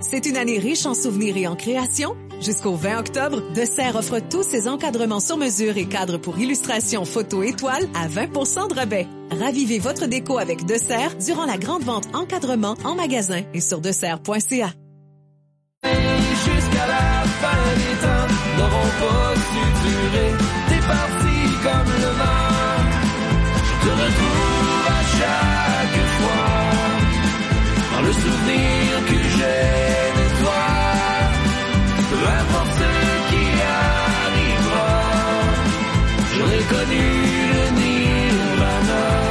C'est une année riche en souvenirs et en créations. Jusqu'au 20 octobre, Desserre offre tous ses encadrements sur mesure et cadres pour illustration, photo et toile à 20 % de rabais. Ravivez votre déco avec Desserre durant la grande vente encadrement en magasin et sur desserre.ca. Jusqu'à la fin des temps, n'auront pas su durer. T'es parti comme le vent. Je te retrouve à chaque fois dans le souvenir que j'ai de toi. Peu importe ce qui arrivera, j'aurais connu le nirvana.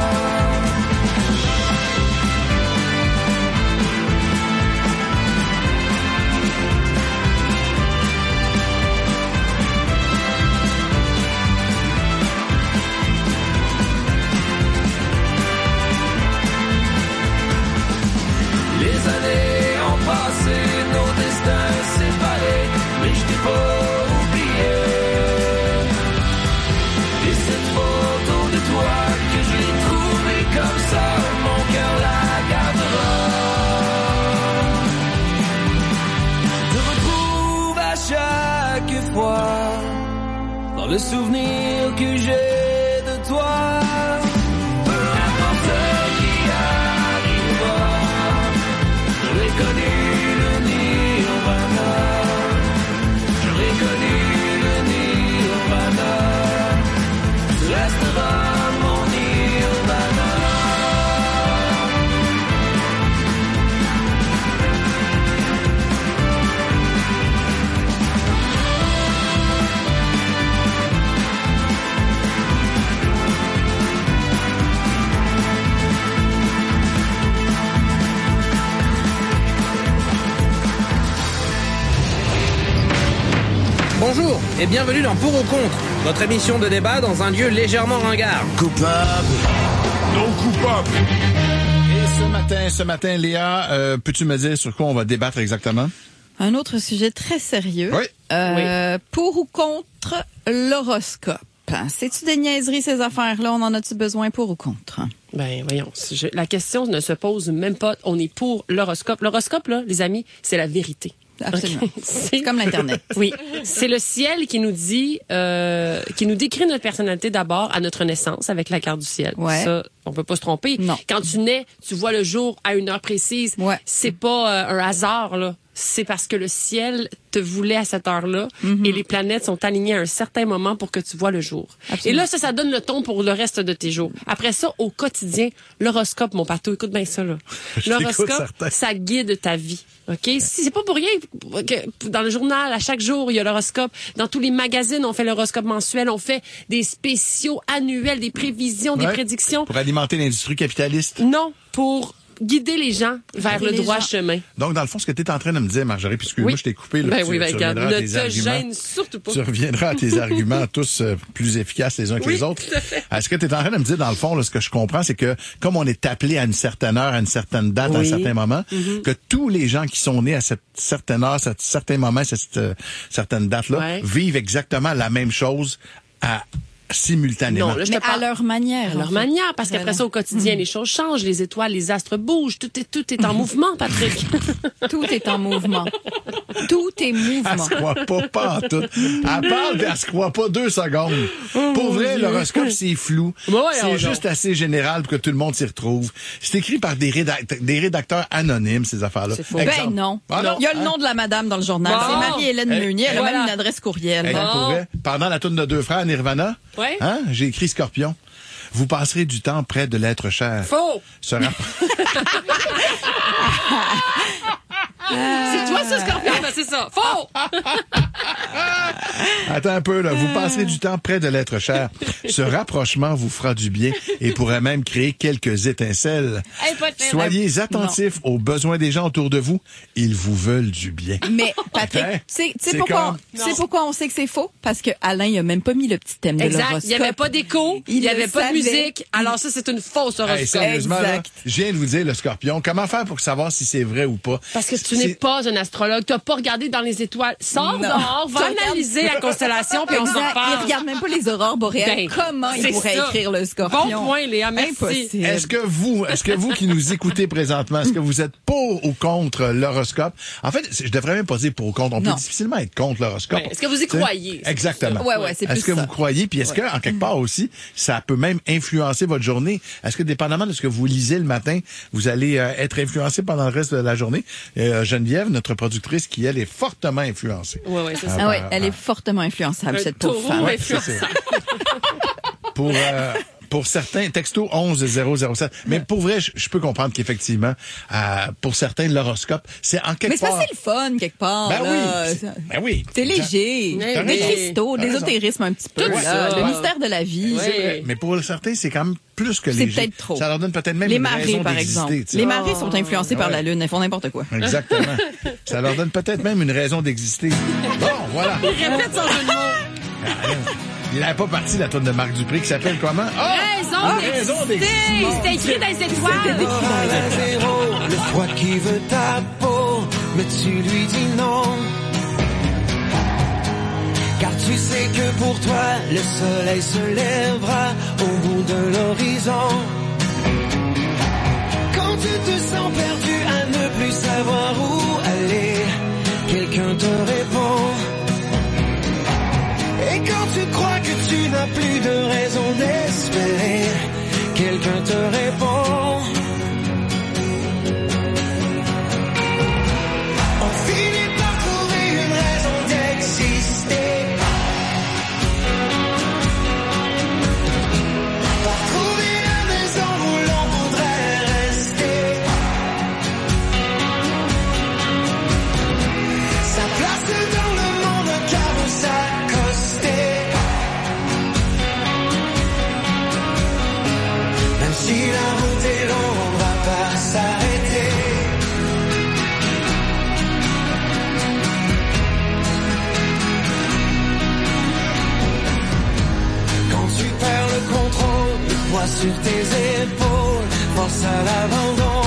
Les années ont passé, nos destins séparés, mais je t'ai pas oublié. Et cette photo de toi que j'ai trouvée comme ça, mon cœur la gardera. Je te retrouve à chaque fois dans le souvenir que j'ai de toi. J'aurais connu le nirvana. J'aurais connu le nirvana. Tu resteras mon nirvana. Bonjour et bienvenue dans Pour ou Contre, notre émission de débat dans un lieu légèrement ringard. Coupable. Non coupable. Et ce matin, Léa, peux-tu me dire sur quoi on va débattre exactement? Un autre sujet très sérieux. Oui. Pour ou contre l'horoscope? C'est-tu des niaiseries, ces affaires-là? On en a-tu besoin pour ou contre? Ben, voyons. La question ne se pose même pas. On est pour l'horoscope. L'horoscope, là, les amis, c'est la vérité. Absolument. Okay. C'est comme l'Internet. Oui. C'est le ciel qui nous dit, qui nous décrit notre personnalité d'abord à notre naissance avec la carte du ciel. Ouais. Ça, on peut pas se tromper. Non. Quand tu nais, tu vois le jour à une heure précise. Ouais. C'est pas un hasard, là. C'est parce que le ciel te voulait à cette heure-là et les planètes sont alignées à un certain moment pour que tu vois le jour. Absolument. Et là, ça donne le ton pour le reste de tes jours. Après ça, au quotidien, l'horoscope, mon patou, écoute bien ça, là. L'horoscope, ça guide ta vie. OK? Si c'est pas pour rien que dans le journal, à chaque jour, il y a l'horoscope. Dans tous les magazines, on fait l'horoscope mensuel. On fait des spéciaux annuels, des prévisions, des prédictions. Pour alimenter l'industrie capitaliste? Non, pour guider les gens vers le droit chemin. Donc, dans le fond, ce que tu es en train de me dire, Marjorie, puisque moi, je t'ai coupé, là, ben tu oui, ben, reviendras à tes ne te arguments. gêne surtout pas. Tu reviendras à tes arguments tous plus efficaces les uns que les autres. Tout à fait. Ce que tu es en train de me dire, dans le fond, là, ce que je comprends, c'est que comme on est appelé à une certaine heure, à une certaine date, à un certain moment, que tous les gens qui sont nés à cette certaine heure, à ce certain moment, cette certaine date-là, vivent exactement la même chose simultanément. Non, là, je te parle à leur manière. À leur manière, parce qu'après ça, au quotidien, les choses changent, les étoiles, les astres bougent, tout est en mouvement, Patrick. Tout est en mouvement. Tout est mouvement. Elle se croit pas en tout. Elle parle, mais elle se croit pas 2 secondes. Pour vrai, l'horoscope, c'est flou. C'est juste assez général pour que tout le monde s'y retrouve. C'est écrit par des rédacteurs anonymes, ces affaires-là. C'est faux. Ben non. Il y a le nom de la madame dans le journal. C'est Marie-Hélène Meunier. Elle a même une adresse courriel. Pour vrai, pendant la tourne de 2 frères, Nirvana, j'ai écrit Scorpion. Vous passerez du temps près de l'être cher. Faux! C'est toi, ça, Scorpion? Ben, c'est ça. Faux! Attends un peu, là. Vous passerez du temps près de l'être cher. Ce rapprochement vous fera du bien et pourrait même créer quelques étincelles. Soyez attentifs aux besoins des gens autour de vous. Ils vous veulent du bien. Mais, Patrick, tu sais pourquoi on sait que c'est faux? Parce que Alain, il a même pas mis le petit thème de l'horoscope. Il n'y avait pas d'écho, il n'y avait pas de musique. Alors ça, c'est une fausse horoscope. Sérieusement, là, je viens de vous dire le Scorpion. Comment faire pour savoir si c'est vrai ou pas? Parce que tu n'es pas un astrologue. Tu n'as pas regardé dans les étoiles. Sors dehors! On va analyser la constellation, puis on s'en Exact. parle. Il regarde même pas les aurores boréales. Ben, Comment il c'est pourrait ça. écrire le scorpion? Bon point, Léa, merci. Impossible. Est-ce que vous qui nous écoutez présentement, est-ce que vous êtes pour ou contre l'horoscope? En fait, je devrais même pas dire pour ou contre. On peut Non. difficilement être contre l'horoscope. Ben, est-ce que vous y Tu sais? croyez? C'est Exactement. Ouais, c'est plus Est-ce que ça. vous croyez? Puis est-ce que, en quelque part aussi, ça peut même influencer votre journée? Est-ce que, dépendamment de ce que vous lisez le matin, vous allez être influencé pendant le reste de la journée? Geneviève, notre productrice, qui, elle, est fortement influencée. Oui, c'est ça. Ah oui, elle est fortement influençable, cette pauvre femme. Ouais, c'est ça. Pour certains, texto 11007. Mais pour vrai, je peux comprendre qu'effectivement, pour certains, l'horoscope, c'est en quelque Mais c'est part... pas le fun, quelque part. Ben là. oui. Ben oui. C'est léger. T'as Des raison. cristaux, T'as raison. d'ésotérisme un petit peu. Tout là. ça. Le mystère de la vie. Ouais. Mais pour certains, c'est quand même plus que C'est léger. peut-être trop. Ça leur donne peut-être même Les une marées, raison par d'exister, exemple. tu sais. Les marées sont influencées par Ouais. la Lune. Elles font n'importe quoi. Exactement. Ça leur donne peut-être même une raison d'exister. Bon, voilà. Répète son jeu de mots. Il n'avait pas parti la tourne de Marc Dupré qui s'appelle comment? Raison d'exister. C'était écrit dans les étoiles. À zéro, le froid qui veut ta peau, mais tu lui dis non. Car tu sais que pour toi, le soleil se lèvera au bout de l'horizon. Quand tu te sens perdu à ne plus savoir où aller, quelqu'un te répond. Et quand tu crois que tu n'as plus de raison d'espérer, quelqu'un te répond. On finit par trouver une raison d'exister, par trouver la maison où l'on voudrait rester, sa place dans le monde car on s'accostait. Même si la route est longue, on va pas s'arrêter. Quand tu perds le contrôle, le poids sur tes épaules, force à l'abandon.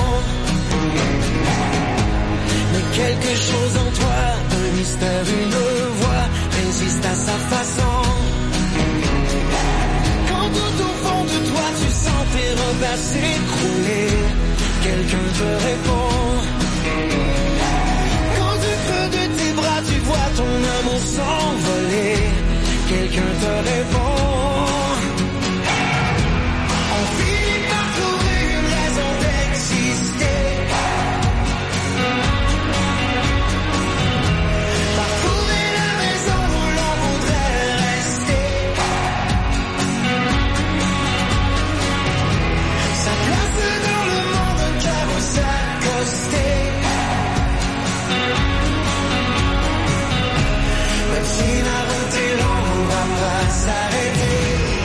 Mais quelque chose en toi, un mystère, une voix, résiste à sa façon. Quand tout au fond de toi tu sens tes repères s'écrouler, quelqu'un te répond. Quand du creux de tes bras tu vois ton amour s'envoler, quelqu'un te répond. On finit par trouver une raison d'exister, par trouver la maison où l'on voudrait rester, sa place dans le monde car on s'accostait. Même si la route est longue, on va pas s'arrêter.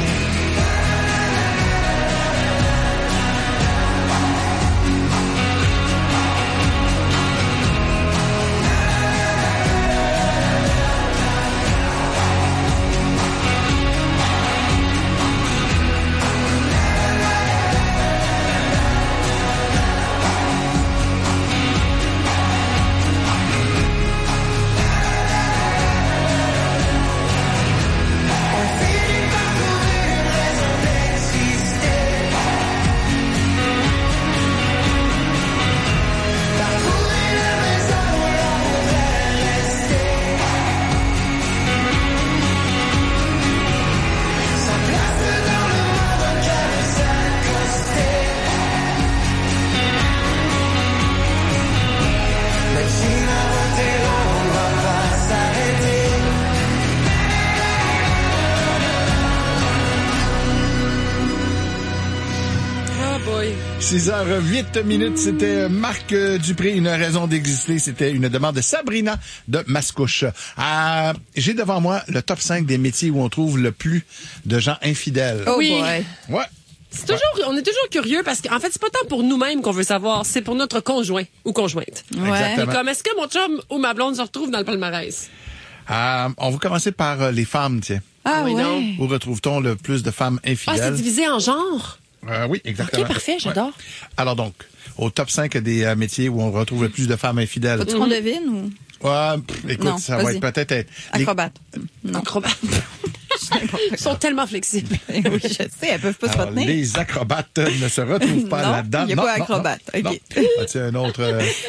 6h08, c'était Marc Dupré, une raison d'exister. C'était une demande de Sabrina de Mascouche. J'ai devant moi le top 5 des métiers où on trouve le plus de gens infidèles. Oh Oui. boy. Ouais. On est toujours curieux parce qu'en fait, c'est pas tant pour nous-mêmes qu'on veut savoir, c'est pour notre conjoint ou conjointe. Ouais. Exactement. Et comme, est-ce que mon chum ou ma blonde se retrouve dans le palmarès? On va commencer par les femmes, tiens. Ah Oui, ouais. non. Où retrouve-t-on le plus de femmes Ah, c'est infidèles? divisé en genres? Oui, exactement. OK, parfait, j'adore. Ouais. Alors donc, au top 5 des métiers où on retrouve le plus de femmes infidèles. Faut-tu qu'on devine ou? Ouais, écoute, Non, ça va vas-y. être peut-être... Acrobate. Non. Acrobates. Ils sont tellement flexibles. Oui, je sais, elles peuvent pas se Alors, retenir. les acrobates ne se retrouvent pas Non, là-dedans. il y a pas acrobate. Non. OK. As-tu un autre...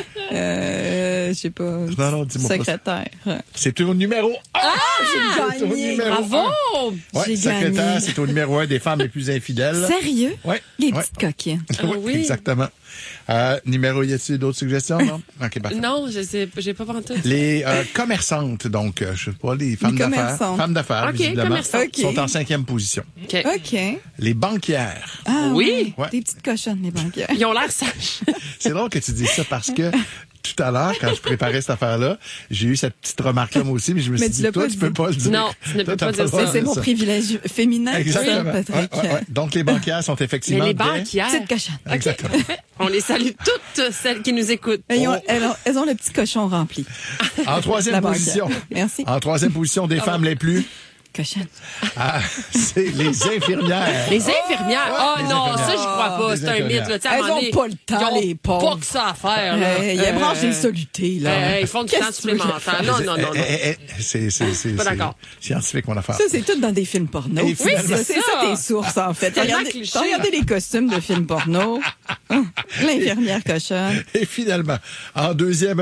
Je sais pas. Non, dis-moi pas. Secrétaire. C'est au numéro 1. J'ai gagné. Bravo! Ouais, J'ai secrétaire, gagné. c'est au numéro 1 des femmes les plus infidèles. Sérieux? Ouais. Les ouais. petites coquines. Oui, oui. exactement. Numéro, y a-t-il d'autres suggestions? Non? OK, parfait. Non, je sais, j'ai pas pensé. Les commerçantes, donc, je sais pas, les femmes Les d'affaires. commerçantes. Femmes d'affaires, OK, visiblement, commerçantes. OK. sont en 5e position. OK. OK. Les banquières. Ah, Oui. Ouais. Des petites cochonnes, les banquières. Ils ont l'air sages. C'est drôle que tu dises ça parce que tout à l'heure, quand je préparais cette affaire-là, j'ai eu cette petite remarque-là moi aussi, mais je me suis Mais tu dit, l'as toi, pas tu dit. peux pas le dire. Non, tu ne Toi, peux t'as pas dire le ça. droit de C'est dire mon ça. privilège féminin, Exactement. ça, Patrick. Ouais. Donc, les banquières sont Mais effectivement les des- banquières. Petite cochonne. Exactement. On les salue toutes celles qui nous écoutent. Elles ont le petit cochon rempli. En La 3e banquière. position. Merci. En 3e position des femmes les plus... Cochonne. c'est les infirmières. Les infirmières. Oh les non, infirmières. ça, je crois pas. Les C'est un infirmières. mythe, là. Tu sais, à un Elles moment ont donné, pas le temps, ils ont les pauvres. pas que ça à faire, là. Ils branchent des solutés, là. Ils font du temps Qu'est-ce que tu veux que je supplémentaire. Non, non, non, non. C'est Pas d'accord. scientifique, mon affaire. Ça, c'est tout dans des films porno. Et finalement- c'est ça tes sources, en fait. T'as Tellement regardé, cliché. t'as regardé les costumes de films porno. L'infirmière cochonne. Et finalement, en 2e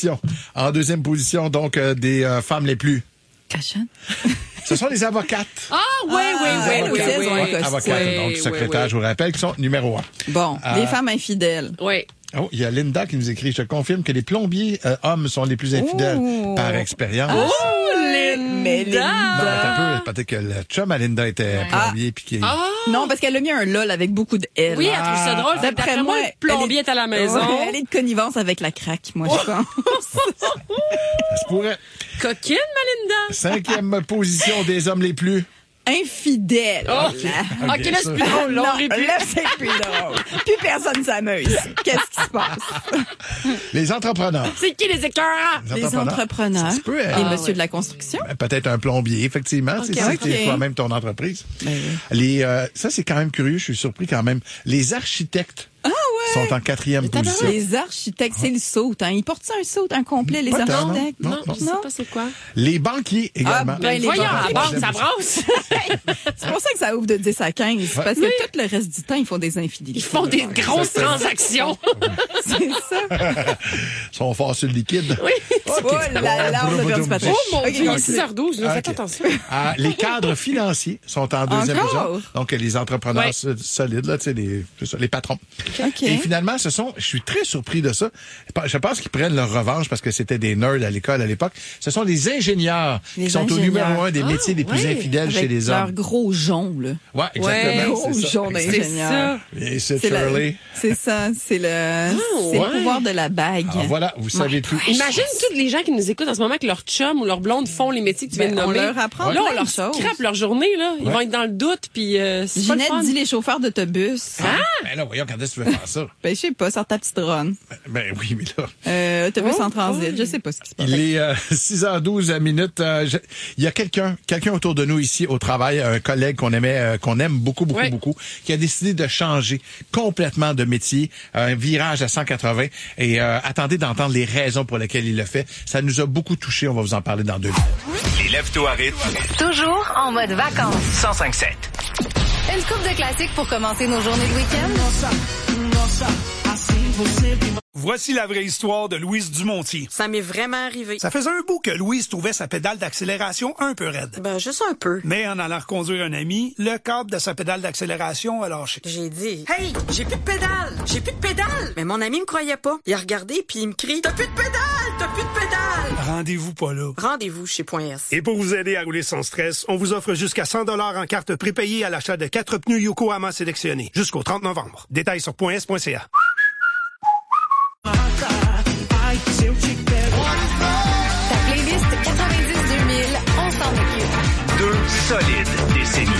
position, donc, des femmes les plus... Cochonne. Ce sont les avocates. Ah, oui, elles aussi, elles ont un costume. Avocates, Oui, donc oui, secrétaires, oui. je vous rappelle, qui sont numéro 1. Bon, les femmes infidèles. Oui. Oh, il y a Linda qui nous écrit, je confirme que les plombiers hommes sont les plus infidèles Oh. par expérience. Mais Non, attends un peu, peut-être que le chum à Linda était plombier puis qu'il... Non, parce qu'elle a mis un lol avec beaucoup de L. Oui, elle trouve ça drôle. Fait que D'après moi, le plombier est à la maison. Ouais, elle est de connivence avec la craque, moi, je pense. Ça se pourrait. Coquine, ma Linda. 5e position des hommes les plus... Infidèle. Oh. Là. OK, là, c'est plus drôle. Là, Non, on rit plus. là, c'est plus drôle. Plus personne s'amuse. Qu'est-ce qui se passe? Les entrepreneurs. C'est qui les écœurants? Les entrepreneurs. Ça se peut, Et monsieur de la construction. peut-être un plombier, effectivement. Ok, c'est ok. toi-même ton entreprise. Ben oui. Ça, c'est quand même curieux. Je suis surpris quand même. Les architectes sont en 4e position. Les architectes, c'est le saut. Hein. Ils portent ça un saut en complet, les Pas tant, architectes? non. Je sais pas c'est quoi. Les banquiers également. ben, les Voyons, banquiers. à la banque, ça brasse. C'est pour ça que ça ouvre de 10 à 15. Parce que tout le reste du temps, ils font des infidélités. Ils font des grosses transactions. C'est ça. Ils sont forts sur le liquide. Oui. Oh là là, on a perdu Patrick. Oh mon Ok, Dieu, il est continue. 6h12, là, faites Ok. attention. Les cadres financiers sont en 2e Encore? position. Donc, les entrepreneurs Ouais. solides, là, tu sais, les patrons. OK. Et finalement, je suis très surpris de ça. Je pense qu'ils prennent leur revanche parce que c'était des nerds à l'école à l'époque. Ce sont les ingénieurs Les qui sont au ingénieurs. numéro 1 des métiers les plus ouais. infidèles chez Avec les leur hommes. gros jonc, là. Ouais, exactement. Gros c'est ça. jonc C'est d'ingénieur. ça. Et c'est C'est Shirley. c'est ça, c'est le ouais. pouvoir de la bague. Alors voilà, vous savez tout. Imagine tous les gens qui nous écoutent en ce moment que leur chum ou leur blonde font les métiers que tu viens de Ben, on nommer. leur apprend Là, on plein leur de choses. scrape leur journée, là. Ils vont être dans le doute, puis c'est pas le Ginette fun. dit les chauffeurs d'autobus. Ben là, voyons, quand est-ce que tu veux faire ça? Ben, je sais pas, sors ta petite run. Ben oui, mais là... Autobus en transit, je sais pas ce qui se passe. Il est 6h12 minutes. Il y a quelqu'un autour de nous ici au travail, un collègue qu'on aime beaucoup, Ouais. beaucoup, qui a décidé de changer complètement de métier, un virage à 180. Et attendez d'entendre les raisons pour lesquelles il le fait. Ça nous a beaucoup touchés. On va vous en parler dans 2 minutes. Les lève-toi à rythme. Toujours en mode vacances. 105.7. Une coupe de classiques pour commencer nos journées de week-end. Voici la vraie histoire de Louise Dumontier. Ça m'est vraiment arrivé. Ça faisait un bout que Louise trouvait sa pédale d'accélération un peu raide. Ben, juste un peu. Mais en allant reconduire un ami, le câble de sa pédale d'accélération a lâché. J'ai dit, hey, j'ai plus de pédale! J'ai plus de pédale! Mais mon ami me croyait pas. Il a regardé puis il me crie, t'as plus de pédale! T'as plus de pédale! Rendez-vous pas là. Rendez-vous chez .s. Et pour vous aider à rouler sans stress, on vous offre jusqu'à 100 $ en carte prépayée à l'achat de 4 pneus Yokohama sélectionnés jusqu'au 30 novembre. Détails sur .s.ca. Ta playlist 90-2000, on s'en occupe. 2 solides décennies.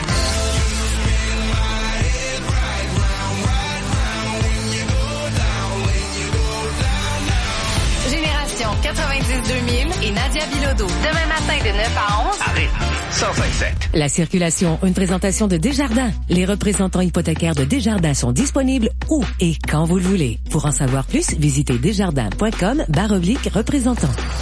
Génération 90-2000 et Nadia Bilodeau. Demain matin de 9 à 11. À rythme. 105.7. La circulation, une présentation de Desjardins. Les représentants hypothécaires de Desjardins sont disponibles où et quand vous le voulez. Pour en savoir plus, visitez desjardins.com/représentant.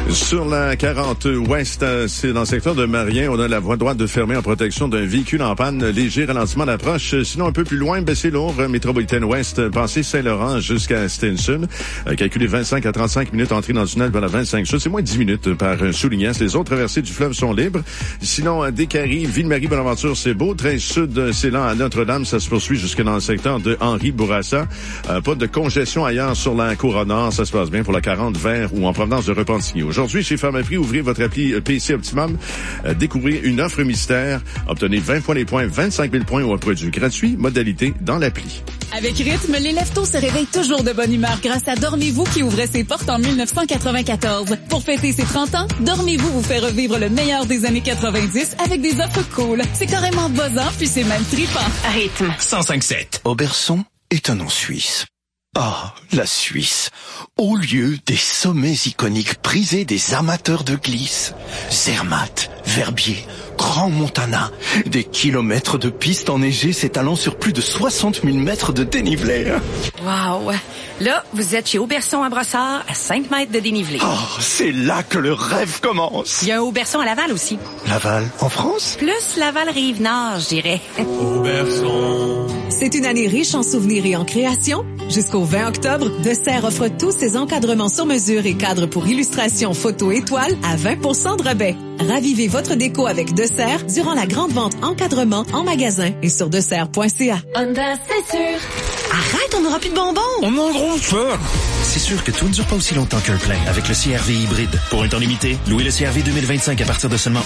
Sur la 40 ouest, c'est dans le secteur de Marien, on a la voie droite de fermer en protection d'un véhicule en panne. Léger ralentissement d'approche. Sinon, un peu plus loin, c'est lourd. Métropolitaine ouest, passé Saint-Laurent jusqu'à Stinson. Calculé 25 à 35 minutes, entrée dans le tunnel vers la 25 sud. C'est moins de 10 minutes par Soulignas. Les autres traversées du fleuve sont libres. Sinon, Descaries, Ville-Marie, Bonaventure, c'est beau. 13 sud, c'est lent à Notre-Dame. Ça se poursuit jusque dans le secteur de Henri-Bourassa. Pas de congestion ailleurs sur la Couronne Nord. Ça se passe bien pour la 40 vers ou en provenance de Repentigny. Aujourd'hui, chez Pharmaprix, ouvrez votre appli PC Optimum. Découvrez une offre mystère. Obtenez 20 fois les points, 25 000 points ou un produit gratuit. Modalité dans l'appli. Avec Rythme, les lève-tôt se réveillent toujours de bonne humeur grâce à Dormez-vous qui ouvrait ses portes en 1994. Pour fêter ses 30 ans, Dormez-vous vous fait revivre le meilleur des années 90 avec des offres cool. C'est carrément buzzant puis c'est même trippant. Rythme 105.7. Auberson est un nom suisse. Ah, la Suisse. Au lieu des sommets iconiques prisés des amateurs de glisse. Zermatt, Verbier, Grand Montana. Des kilomètres de pistes enneigées s'étalant sur plus de 60 000 mètres de dénivelé. Wow. Là, vous êtes chez Auberson à Brossard, à 5 mètres de dénivelé. Oh, c'est là que le rêve commence. Il y a un Auberson à Laval aussi. Laval, en France? Plus Laval-Rive-Nord, je dirais. Auberson. C'est une année riche en souvenirs et en création. Jusqu'au 20 octobre, Dessert offre tous ses encadrements sur mesure et cadres pour illustration, photo et toile à 20 % de rabais. Ravivez votre déco avec Dessert durant la grande vente encadrement en magasin et sur dessert.ca. Honda, c'est sûr. Arrête, on n'aura plus de bonbons. On en gros ça. C'est sûr que tout ne dure pas aussi longtemps qu'un plein avec le CR-V hybride. Pour un temps limité, louez le CR-V 2025 à partir de seulement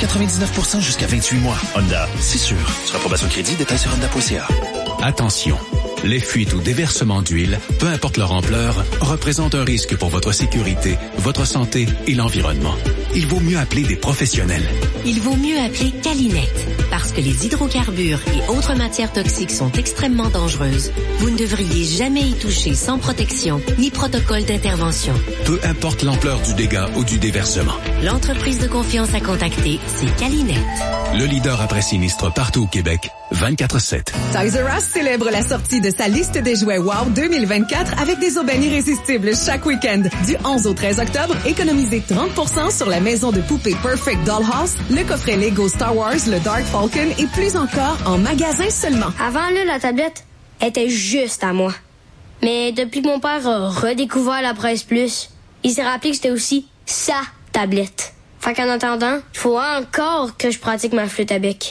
1,99% jusqu'à 28 mois. Honda, c'est sûr. Sur approbation de crédit, détails sur honda.ca. Attention, les fuites ou déversements d'huile, peu importe leur ampleur, représentent un risque pour votre sécurité, votre santé et l'environnement. Il vaut mieux appeler des professionnels. Il vaut mieux appeler Calinette, parce que les hydrocarbures et autres matières toxiques sont extrêmement dangereuses. Vous ne devriez jamais y toucher sans protection ni protocole d'intervention. Peu importe l'ampleur du dégât ou du déversement. L'entreprise de confiance à contacter, c'est Calinette. Le leader après sinistre partout au Québec, 24/7. Toys R Us célèbre la sortie de sa liste des jouets WOW 2024 avec des aubaines irrésistibles chaque week-end. Du 11 au 13 octobre, économisez 30% sur la maison de poupées Perfect Dollhouse, le coffret Lego Star Wars, le Dark Falcon et plus encore en magasin seulement. Avant, là, la tablette était juste à moi. Mais depuis que mon père a redécouvert la Presse Plus, il s'est rappelé que c'était aussi sa tablette. Fait qu'en attendant, il faut encore que je pratique ma flûte à bec.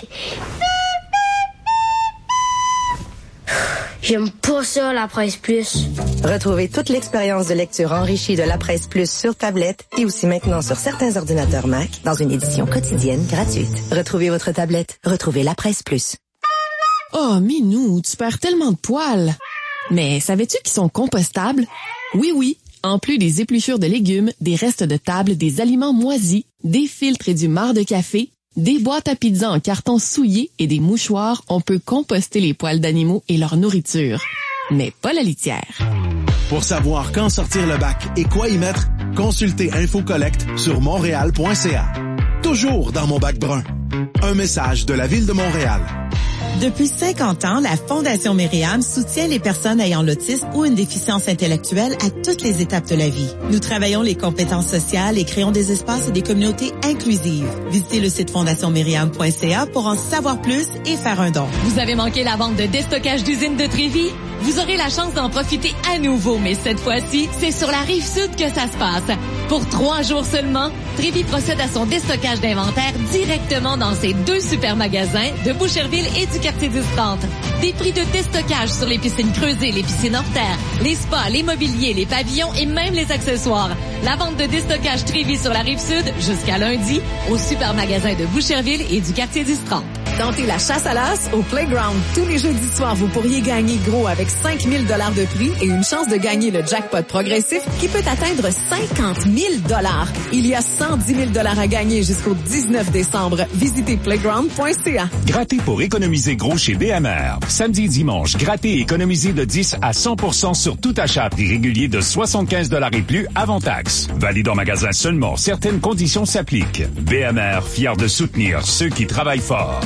J'aime pas ça, la Presse Plus. Retrouvez toute l'expérience de lecture enrichie de la Presse Plus sur tablette et aussi maintenant sur certains ordinateurs Mac dans une édition quotidienne gratuite. Retrouvez votre tablette. Retrouvez la Presse Plus. Oh, Minou, tu perds tellement de poils. Mais savais-tu qu'ils sont compostables? Oui. En plus des épluchures de légumes, des restes de table, des aliments moisis, des filtres et du marc de café, des boîtes à pizza en carton souillé et des mouchoirs, on peut composter les poils d'animaux et leur nourriture. Mais pas la litière. Pour savoir quand sortir le bac et quoi y mettre, consultez InfoCollect sur montréal.ca. Toujours dans mon bac brun. Un message de la Ville de Montréal. Depuis 50 ans, la Fondation Myriam soutient les personnes ayant l'autisme ou une déficience intellectuelle à toutes les étapes de la vie. Nous travaillons les compétences sociales et créons des espaces et des communautés inclusives. Visitez le site fondationmyriam.ca pour en savoir plus et faire un don. Vous avez manqué la vente de déstockage d'usine de Trévis? Vous aurez la chance d'en profiter à nouveau, mais cette fois-ci, c'est sur la Rive-Sud que ça se passe. Pour 3 jours seulement, Trévis procède à son déstockage d'inventaire directement dans ses 2 super magasins de Boucherville et du quartier 10-30. Des prix de déstockage sur les piscines creusées, les piscines hors terre, les spas, les mobiliers, les pavillons et même les accessoires. La vente de déstockage Trévis sur la Rive-Sud jusqu'à lundi au super magasin de Boucherville et du quartier 10-30. Tentez la chasse à l'as au Playground. Tous les jeudis soirs, vous pourriez gagner gros avec 5 000 $ de prix et une chance de gagner le jackpot progressif qui peut atteindre 50 000 $. Il y a 110 000 $ à gagner jusqu'au 19 décembre. Visitez playground.ca. Grattez pour économiser gros chez BMR. Samedi et dimanche, grattez et économisez de 10 à 100% sur tout achat à prix régulier de 75 $ et plus avant taxe. Valide en magasin seulement. Certaines conditions s'appliquent. BMR, fier de soutenir ceux qui travaillent fort.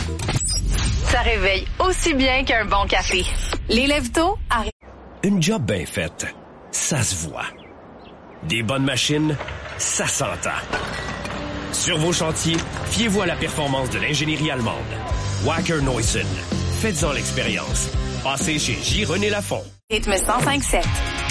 Ça réveille aussi bien qu'un bon café. Les lève-tôt arrivent. Une job bien faite, ça se voit. Des bonnes machines, ça s'entend. Sur vos chantiers, fiez-vous à la performance de l'ingénierie allemande. Wacker Neuson. Faites-en l'expérience. Passez chez J. René Lafont. Rythme 105.7.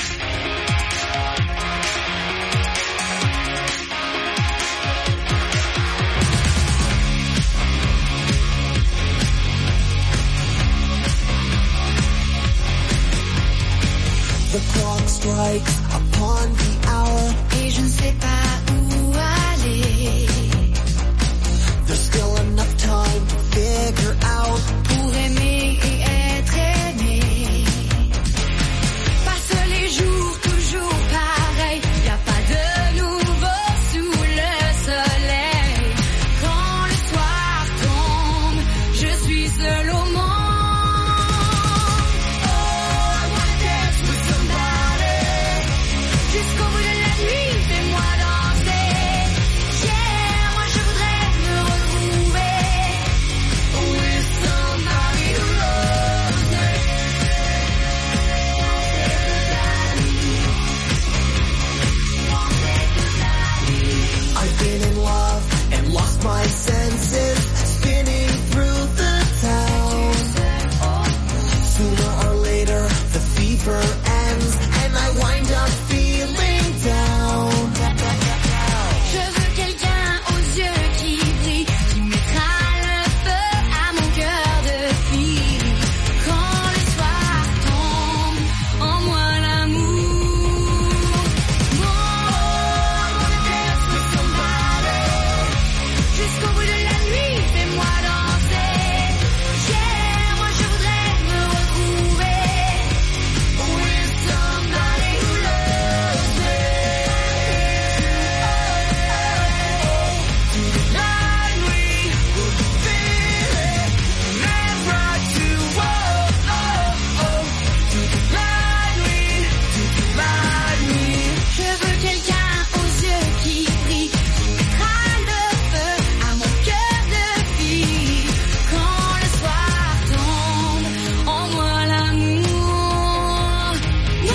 The clock strikes upon the hour. Et je ne sais pas où aller. There's still enough time to figure out. Pour aimer et être aimé. Passe les jours toujours pareils. Y a pas de nouveau sous le soleil. Quand le soir tombe, je suis seul au monde. Jusqu'au bout de la nuit, fais-moi danser. Yeah, moi je voudrais me retrouver with somebody who loves me. I've been in love and lost my senses, spinning through the town. Sooner or later, the fever ends, and I wind up feeling down. Je veux quelqu'un aux yeux qui brillent, qui mettra le feu à mon cœur de fille. Quand le soir tombe, en moi l'amour. Jusqu'au bout de la nuit, fais-moi danser. Yeah, moi je voudrais me retrouver with somebody who loves me. La nuit, we'll feel it, let's ride to la nuit. Je veux quelqu'un aux yeux qui brillent, qui mettra le feu à mon cœur de fille. Quand le soir tombe, en moi l'amour. No,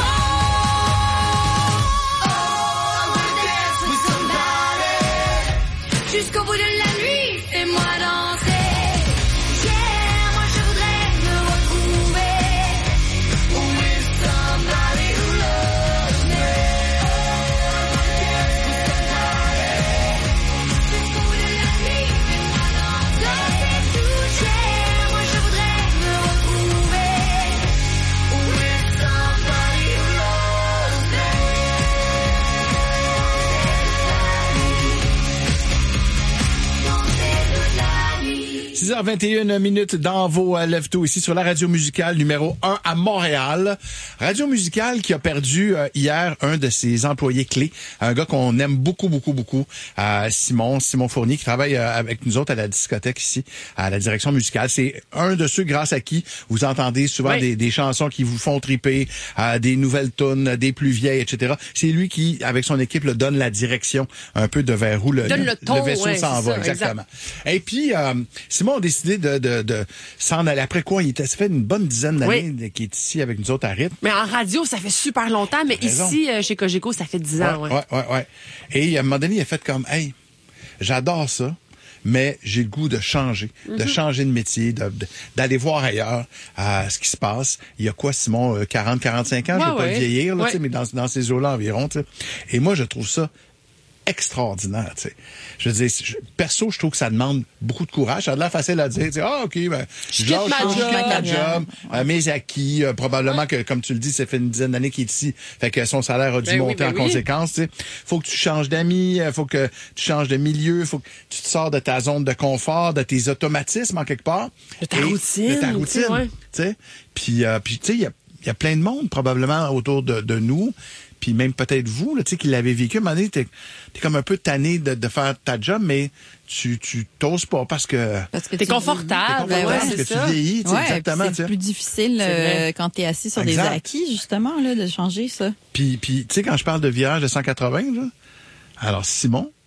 I wanna dance with somebody. Jusqu'au bout de la nuit, fais-moi danser. Yeah, moi je voudrais me retrouver with somebody who loves me. Jusqu'au bout de la nuit, fais-moi danser. Yeah, moi je voudrais me retrouver with somebody who loves me. 6h21 dans vos lève-tôt ici sur la radio musicale numéro 1 à Montréal. Radio musicale qui a perdu hier un de ses employés clés, un gars qu'on aime beaucoup, Simon Fournier, qui travaille avec nous autres à la discothèque ici, à la direction musicale. C'est un de ceux grâce à qui vous entendez souvent des chansons qui vous font triper, des nouvelles tunes, des plus vieilles, etc. C'est lui qui, avec son équipe, donne la direction un peu de vers où le vaisseau s'en va. Exactement. Et puis, Simon a décidé de s'en aller. Après quoi, ça fait une bonne dizaine d'années qu'il est ici avec nous autres à rythme. Mais en radio, ça fait super longtemps, mais ici, chez Cogeco, ça fait 10 ans. Ouais. Et à un moment donné, il a fait comme, hey, j'adore ça, mais j'ai le goût de changer, de changer de métier, d'aller voir ailleurs ce qui se passe. Il y a quoi, Simon, 40, 45 ans, je veux pas le vieillir, là, mais dans ces eaux-là environ. T'sais. Et moi, je trouve ça extraordinaire, tu sais. Je veux dire, perso, je trouve que ça demande beaucoup de courage. Ça a l'air facile à dire, OK, ben, je change ma job, mes acquis, probablement que, comme tu le dis, ça fait une dizaine d'années qu'il est ici, fait que son salaire a dû monter en conséquence, tu sais. Faut que tu changes d'amis, faut que tu changes de milieu, faut que tu te sors de ta zone de confort, de tes automatismes, en quelque part. De ta routine. Tu sais. Puis, tu sais, il y a plein de monde, probablement, autour de nous. Puis même peut-être vous, là, tu sais, qui l'avez vécu, à un moment donné, t'es comme un peu tanné de faire ta job, mais tu t'oses pas parce que t'es confortable. Parce que tu vieillis, exactement. C'est plus difficile quand t'es assis sur des acquis, justement, là, de changer ça. Puis tu sais, quand je parle de virage de 180, là, alors Simon,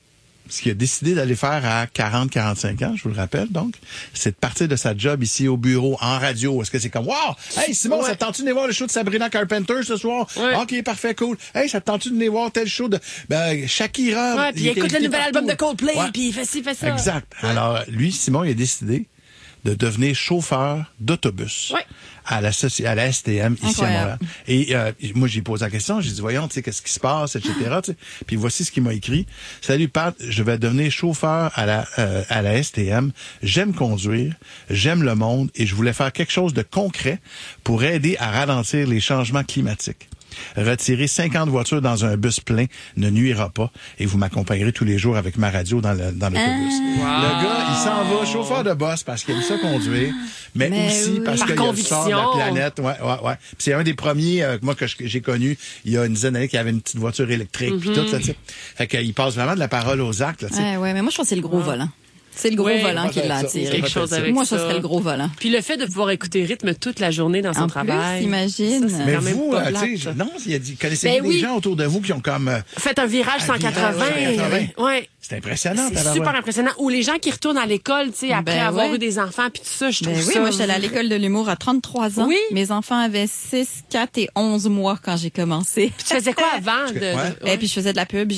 ce qu'il a décidé d'aller faire à 40-45 ans, je vous le rappelle, donc, c'est de partir de sa job ici au bureau, en radio. Est-ce que c'est comme, wow! Hey, Simon, ça te tente-tu de venir voir le show de Sabrina Carpenter ce soir? Ouais. OK, parfait, cool. Hey, ça te tente-tu de venir voir tel show de, Shakira? Ouais, puis écoute le nouvel album de Coldplay, puis il fait ci, fait ça. Exact. Ouais. Alors, lui, Simon, il a décidé de devenir chauffeur d'autobus à la STM ici à Montréal. Et moi, j'ai posé la question, j'ai dit, voyons, tu sais, qu'est-ce qui se passe, etc. T'sais. Puis voici ce qu'il m'a écrit. Salut Pat, je vais devenir chauffeur à la STM. J'aime conduire, j'aime le monde et je voulais faire quelque chose de concret pour aider à ralentir les changements climatiques. Retirer 50 voitures dans un bus plein ne nuira pas et vous m'accompagnerez tous les jours avec ma radio dans l'autobus. Le gars, il s'en va chauffeur de boss parce qu'il aime ça conduire, mais aussi parce qu'il y a le sort de la planète. Ouais. Puis c'est un des premiers, moi, que j'ai connu il y a une dizaine d'années qui avait une petite voiture électrique puis tout ça, tu sais. Fait qu'il passe vraiment de la parole aux actes, là, tu sais. Ouais, mais moi, je pense que c'est le gros volant. C'est le gros volant qui l'a attiré. Quelque chose avec moi, ça serait le gros volant. Puis le fait de pouvoir écouter rythme toute la journée dans son travail. Imagine. Mais vous, tu sais, non, il a dit, connaissez-vous des gens autour de vous qui ont comme... Faites un virage 180. Ouais. C'est impressionnant. C'est super impressionnant. Ou les gens qui retournent à l'école, tu sais, après avoir eu des enfants, puis tout ça, je trouve ça... Oui, moi, j'étais allée à l'école de l'humour à 33 ans. Oui. Mes enfants avaient 6, 4 et 11 mois quand j'ai commencé. Puis tu faisais quoi avant? Et puis je faisais de la pub,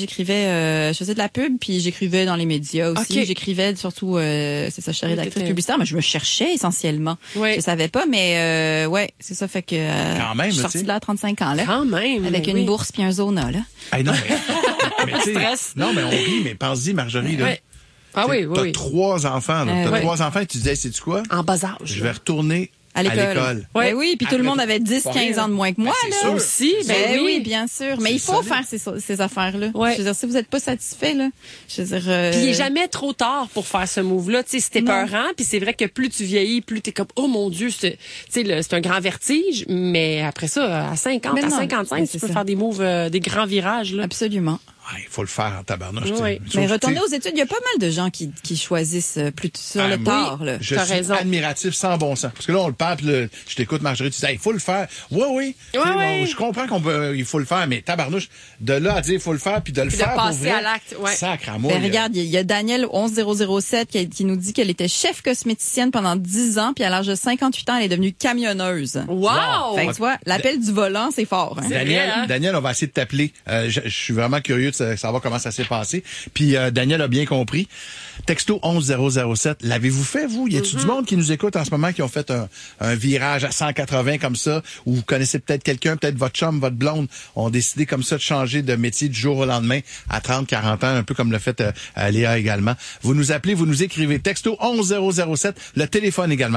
puis j'écrivais dans les médias aussi. Okay. J'écrivais surtout... c'est ça, je suis rédactrice publicitaire, mais je me cherchais essentiellement. Oui. Je savais pas, mais c'est ça, fait que quand même, je suis sortie de là à 35 ans. Là, quand même. Avec une bourse puis un Zona. Là. Hey, non, mais non, mais on rit, mais pense-y, Marjorie, là. Ouais. Ah oui. T'as 3 enfants, là. T'as 3 enfants et tu disais, sais-tu quoi? En bas âge. Je vais retourner à l'école. Ouais. Oui, puis tout le monde avait 10-15 ans de moins que moi, là. Sûr. Aussi, oui, bien sûr. Mais il faut faire ces affaires-là. Ouais. Je veux dire, si vous n'êtes pas satisfait, là, je veux dire... Puis il est jamais trop tard pour faire ce move-là. Tu sais, c'était peurant, puis c'est vrai que plus tu vieillis, plus t'es comme, oh mon Dieu, c'est un grand vertige, mais après ça, à 50, à 55, tu peux faire des moves, des grands virages, là. Absolument. Il faut le faire en tabarnouche. Oui. Mais retourner aux études, il y a pas mal de gens qui choisissent plus sur le tard. Là. Je suis admiratif sans bon sens. Parce que là, on le parle, puis je t'écoute, Marjorie, tu dis, il faut le faire. Oui. Je comprends il faut le faire, mais tabarnouche, de là à dire il faut le faire, puis de le faire pour passer à l'acte. Sacre à moi. Regarde, il y a Daniel 11007 qui nous dit qu'elle était chef cosméticienne pendant 10 ans, puis à l'âge de 58 ans, elle est devenue camionneuse. Wow! Fait que tu vois, l'appel du volant, c'est fort. Hein? Daniel, on va essayer de t'appeler. Je suis vraiment curieux de savoir comment ça s'est passé. Puis Daniel a bien compris. Texto 11007, l'avez-vous fait, vous? Y a-tu du monde qui nous écoute en ce moment qui ont fait un virage à 180 comme ça, ou vous connaissez peut-être quelqu'un, peut-être votre chum, votre blonde, ont décidé comme ça de changer de métier du jour au lendemain à 30, 40 ans, un peu comme l'a fait Léa également. Vous nous appelez, vous nous écrivez. Texto 11007, le téléphone également,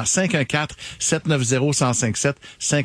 514-790-1057,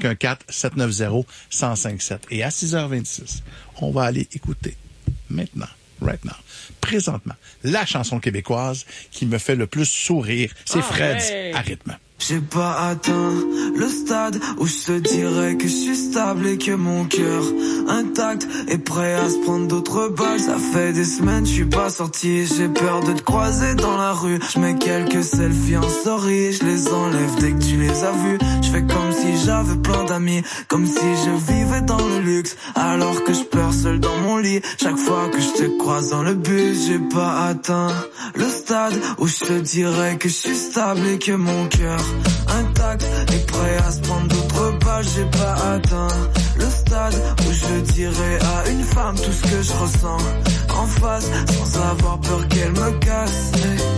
514-790-1057. Et à 6h26, on va aller écouter maintenant, right now, présentement, la chanson québécoise qui me fait le plus sourire. C'est Fred's à rythme. J'ai pas atteint le stade où je te dirais que je suis stable et que mon cœur intact est prêt à se prendre d'autres balles. Ça fait des semaines je suis pas sorti, j'ai peur de te croiser dans la rue. Je mets quelques selfies en story, je les enlève dès que tu les as vus. Je fais comme si j'avais plein d'amis, comme si je vivais dans le luxe, alors que je pleure seul dans mon lit. Chaque fois que je te croise dans le bus, j'ai pas atteint le stade où je te dirais que je suis stable et que mon cœur intact et prêt à se prendre d'autres balles. J'ai pas atteint le stade où je dirais à une femme tout ce que je ressens en face, sans avoir peur qu'elle me casse.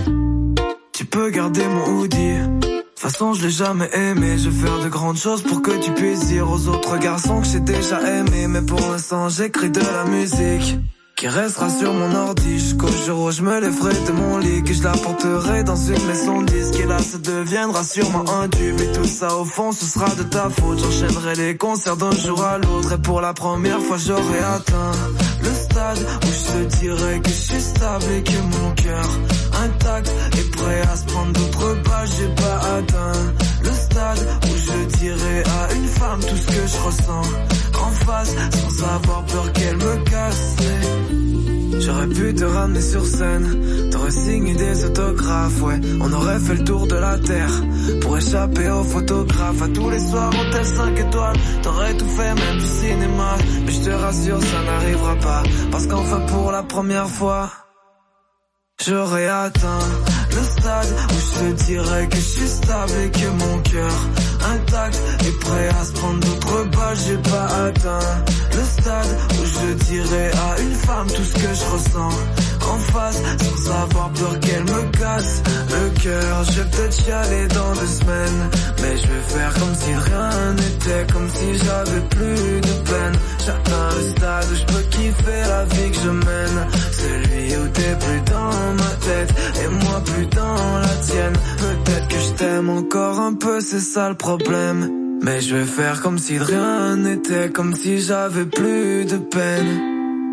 Tu peux garder mon hoodie, de toute façon je l'ai jamais aimé. Je vais faire de grandes choses pour que tu puisses dire aux autres garçons que j'ai déjà aimé. Mais pour l'instant j'écris de la musique qui restera sur mon ordi jusqu'au jour où je me lèverai de mon lit, que je la porterai dans une maison de disque. Et là ça deviendra sûrement un tube, et tout ça au fond ce sera de ta faute. J'enchaînerai les concerts d'un jour à l'autre, et pour la première fois j'aurai atteint le stade où je te dirais que je suis stable et que mon cœur intact est prêt à se prendre d'autres balles. J'ai pas atteint le stade où je dirais à une femme tout ce que je ressens en face, sans avoir peur qu'elle me casse. J'aurais pu te ramener sur scène, t'aurais signé des autographes, ouais. On aurait fait le tour de la terre pour échapper aux photographes. À tous les soirs, hôtel 5 étoiles, t'aurais tout fait, même du cinéma. Mais je te rassure, ça n'arrivera pas, parce qu'enfin pour la première fois, j'aurais atteint le stade où je dirais que je suis stable et que mon cœur intact est prêt à se prendre d'autres balles, j'ai pas atteint le stade où je dirais à une femme tout ce que je ressens en face, sans avoir peur qu'elle me casse le cœur. Je vais peut-être chialer dans 2 semaines, mais je vais faire comme si rien n'était, comme si j'avais plus de peine. J'atteins le stade où je peux kiffer la vie que je mène, celui où t'es plus dans ma tête et moi plus dans la tienne. Peut-être que je t'aime encore un peu, c'est ça le problème, mais je vais faire comme si rien n'était, comme si j'avais plus de peine.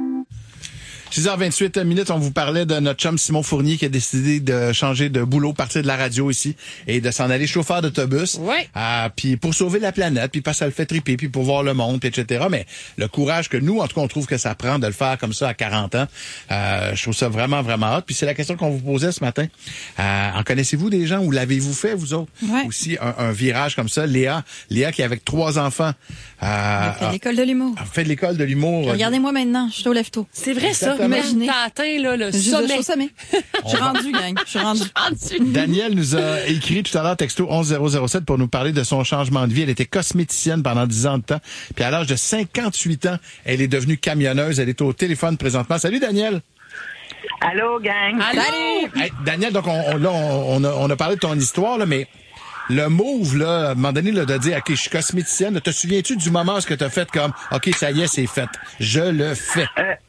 6h28 minutes, on vous parlait de notre chum Simon Fournier qui a décidé de changer de boulot, partir de la radio ici et de s'en aller chauffeur d'autobus. Ouais. Puis pour sauver la planète, puis parce que ça le fait triper, puis pour voir le monde, puis etc. Mais le courage que nous, en tout cas, on trouve que ça prend de le faire comme ça à 40 ans, je trouve ça vraiment, vraiment hot. Puis c'est la question qu'on vous posait ce matin. En connaissez-vous des gens ou l'avez-vous fait, vous autres? Ouais. Aussi, un virage comme ça. Léa qui est avec 3 enfants. Elle fait l'école de l'humour. Elle fait de l'école de l'humour. Regardez-moi maintenant, je suis au lève-tôt. C'est vrai, ça. Imaginez. T'as atteint là, le sommet. Je suis au sommet. Je suis rendu, gang. Je suis rendu. Danielle nous a écrit tout à l'heure texto 11007 pour nous parler de son changement de vie. Elle était cosméticienne pendant 10 ans de temps. Puis à l'âge de 58 ans, elle est devenue camionneuse. Elle est au téléphone présentement. Salut, Danielle. Allô, gang. Allô. Hey, Danielle, donc on a parlé de ton histoire, là, mais le move, là, à un moment donné, là, de dire, OK, je suis cosméticienne, te souviens-tu du moment où tu as fait comme, OK, ça y est, c'est fait. Je le fais.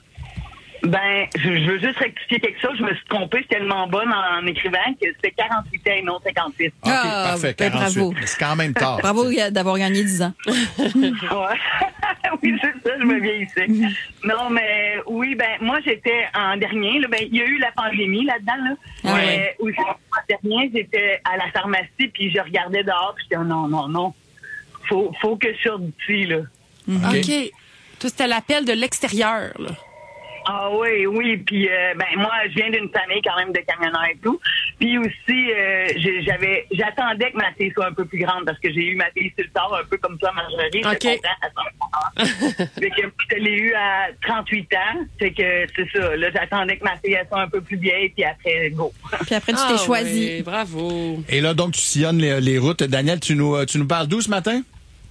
Je veux juste rectifier quelque chose. Je me suis trompée, j'étais tellement bonne en écrivant que c'était 48 ans et non 58. OK, parfait, 48. Bravo. Mais c'est quand même tard. Bravo d'avoir gagné 10 ans. Oui, c'est ça, je me vieillissais. Non, mais oui, moi, j'étais en dernier. Là, il y a eu la pandémie là-dedans. Là. Ouais. En dernier, j'étais à la pharmacie, puis je regardais dehors, puis j'étais non. Faut que je sorte d'ici, là. OK. Toi, c'était l'appel de l'extérieur, là. Ah oui, puis moi je viens d'une famille quand même de camionneurs et tout. Puis aussi j'attendais que ma fille soit un peu plus grande parce que j'ai eu ma fille sur le tard un peu comme toi Marjorie. OK. Fait que je l'ai eu à 38 ans, c'est que c'est ça. Là j'attendais que ma fille elle soit un peu plus vieille puis après go. Puis après tu t'es choisi. Oui, bravo. Et là donc tu sillonnes les routes. Daniel, tu nous parles d'où ce matin?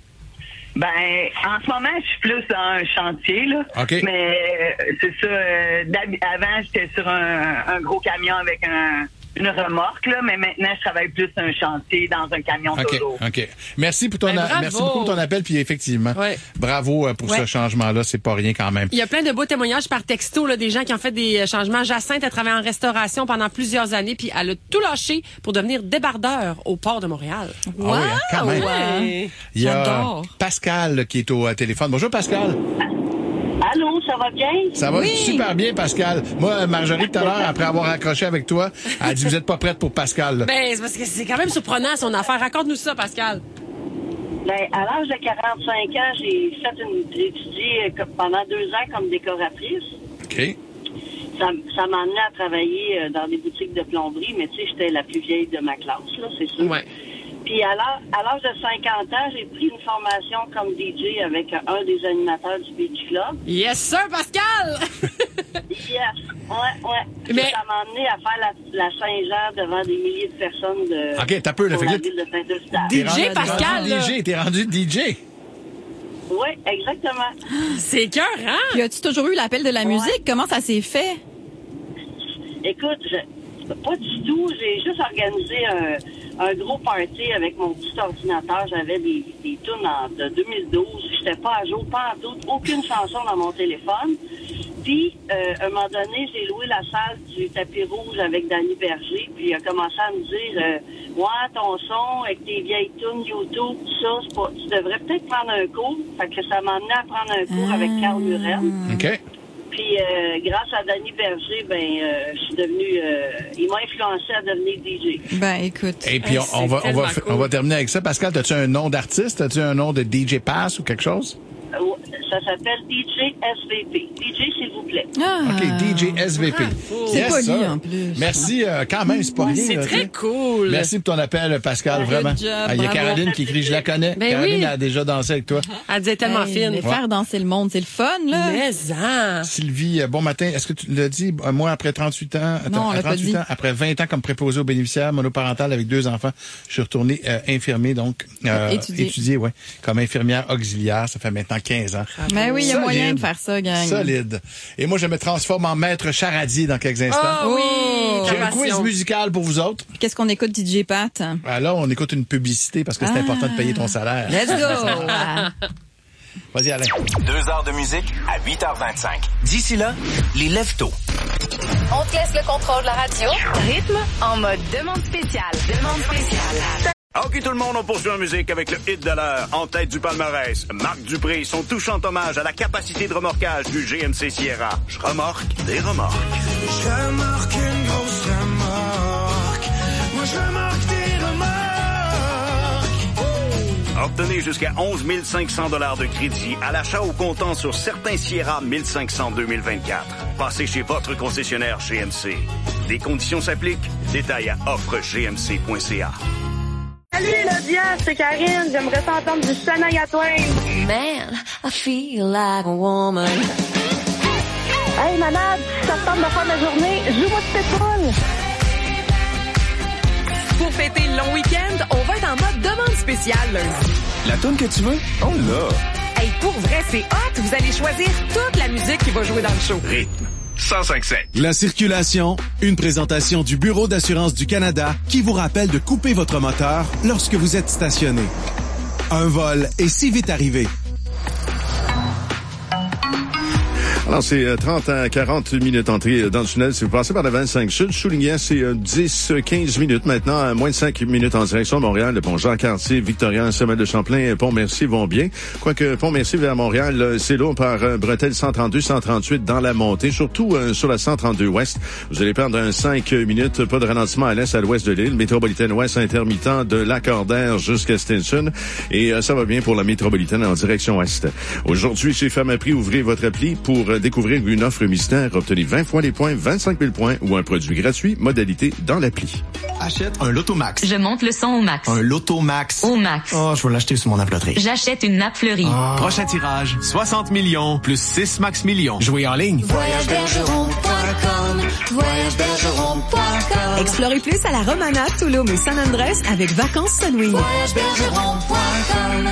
En ce moment, je suis plus dans un chantier, là. Okay. Mais c'est ça. Avant, j'étais sur un gros camion avec une remorque, là. Mais maintenant, je travaille plus sur un chantier dans un camion solo. OK. Merci beaucoup pour ton appel. Puis effectivement, bravo pour ce changement-là. C'est pas rien quand même. Il y a plein de beaux témoignages par texto, là, des gens qui ont fait des changements. Jacinthe a travaillé en restauration pendant plusieurs années, puis elle a tout lâché pour devenir débardeur au port de Montréal. Wow! Ah oui, quand même. Ouais. Il y a Pascal qui est au téléphone. Bonjour, Pascal. Allô, ça va bien? Ça va super bien, Pascal. Moi, Marjorie, tout à l'heure, après avoir accroché avec toi, elle a dit, vous êtes pas prête pour Pascal. C'est parce que c'est quand même surprenant, son affaire. Raconte-nous ça, Pascal. À l'âge de 45 ans, j'ai étudié pendant 2 ans comme décoratrice. OK. Ça m'a amené à travailler dans des boutiques de plomberie, mais tu sais, j'étais la plus vieille de ma classe, là, c'est sûr. Ouais. Puis à l'âge de 50 ans, j'ai pris une formation comme DJ avec un des animateurs du Beach Club. Yes, sir, Pascal! Yes, ouais. Mais... Ça m'a amené à faire la Saint-Jean devant des milliers de personnes OK, t'as peu, pour la ville de Saint-Eustache. DJ, Pascal! T'es rendu DJ? Oui, exactement. C'est cœur, hein? Puis as-tu toujours eu l'appel de la musique? Comment ça s'est fait? Écoute, pas du tout. J'ai juste organisé un gros party avec mon petit ordinateur. J'avais des tunes de 2012. J'étais pas à jour, pas en tout. Aucune chanson dans mon téléphone. Puis, à un moment donné, j'ai loué la salle du tapis rouge avec Danny Berger. Puis, il a commencé à me dire, ton son avec tes vieilles tunes YouTube, tout ça, tu devrais peut-être prendre un cours. Fait que ça m'a amené à prendre un cours avec Carl Murel. OK. Puis, grâce à Danny Berger, je suis devenue... il m'a influencé à devenir DJ. Écoute. Et puis, on va terminer avec ça. Pascal, as-tu un nom d'artiste? As-tu un nom de DJ Pass ou quelque chose? Ça s'appelle DJ SVP. DJ, s'il vous plaît. OK, DJ SVP. C'est poli, en plus. Merci, quand même, c'est pas rien. C'est très cool. Merci pour ton appel, Pascal, vraiment. Good job, Il y a bravo. Caroline qui écrit, je la connais. Ben Caroline oui. a déjà dansé avec toi. Elle dit tellement fine. Mais faire danser le monde, c'est le fun, là. Mais Sylvie, bon matin. Est-ce que tu l'as dit? Moi, après 38 ans, Non, on l'a pas dit. après 20 ans comme préposé aux bénéficiaires monoparental avec 2 enfants, je suis retourné infirmier, donc étudier, ouais, comme infirmière auxiliaire. Ça fait maintenant 15 ans. Mais oui, il y a Solide. moyen de faire ça, gang. Solide. Et moi, je me transforme en maître charadier dans quelques instants. Oh oui! J'ai un quiz musical pour vous autres. Qu'est-ce qu'on écoute, DJ Pat? Là, on écoute une publicité parce que c'est important de payer ton salaire. Let's go! Vas-y, Alain. 2 heures de musique à 8h25. D'ici là, les lève-tôt. On te laisse le contrôle de la radio. Rythme en mode demande spéciale. Demande spéciale. OK, tout le monde, on poursuit en musique avec le hit de l'heure. En tête du palmarès, Marc Dupré, son touchant hommage à la capacité de remorquage du GMC Sierra. Je remorque des remorques. Je remorque une grosse remorque. Moi, je remorque des remorques. Obtenez jusqu'à 11 500 $ de crédit à l'achat au comptant sur certains Sierra 1500 2024. Passez chez votre concessionnaire GMC. Les conditions s'appliquent. Détails à offregmc.ca. Salut Nadia, c'est Karine. J'aimerais t'entendre du Shania Twain. Man, I feel like a woman. Hey Manade, ça te tente de faire ma journée, joue-moi de Pitbull. Pour fêter le long week-end, on va être en mode demande spéciale lundi. La toune que tu veux? Oh là! Hey, pour vrai, c'est hot! Vous allez choisir toute la musique qui va jouer dans le show. Rythme 105.7. La circulation, une présentation du Bureau d'assurance du Canada qui vous rappelle de couper votre moteur lorsque vous êtes stationné. Un vol est si vite arrivé. Alors, c'est 30 à 40 minutes entrée dans le tunnel. Si vous passez par la 25 Sud, Choulignan, c'est 10-15 minutes maintenant, à moins de 5 minutes en direction de Montréal. Le pont Jean-Cartier, Victoria, Semelle de Champlain, Pont-Mercier vont bien. Quoique Pont-Mercier vers Montréal, c'est lourd par bretelle 132, 138 dans la montée, surtout sur la 132 Ouest. Vous allez perdre 5 minutes, pas de ralentissement à l'est, à l'ouest de l'île. Métropolitaine Ouest intermittent de Lacordaire jusqu'à Stinson. Et ça va bien pour la métropolitaine en direction ouest. Aujourd'hui, chez Pharmaprix, ouvrez votre appli pour découvrir une offre mystère. Obtenez 20 fois les points, 25 000 points ou un produit gratuit. Modalité dans l'appli. Achète un Lotomax. Je monte le son au max. Un Lotomax. Au max. Oh, je vais l'acheter sur mon app loterie. J'achète une nappe fleurie. Oh. Prochain tirage, 60 millions plus 6 max millions. Jouez en ligne. Voyagebergeron.com. Voyagebergeron.com. Explorez plus à la Romana, Tulum et San Andrés avec Vacances Sunwing. Voyagebergeron.com.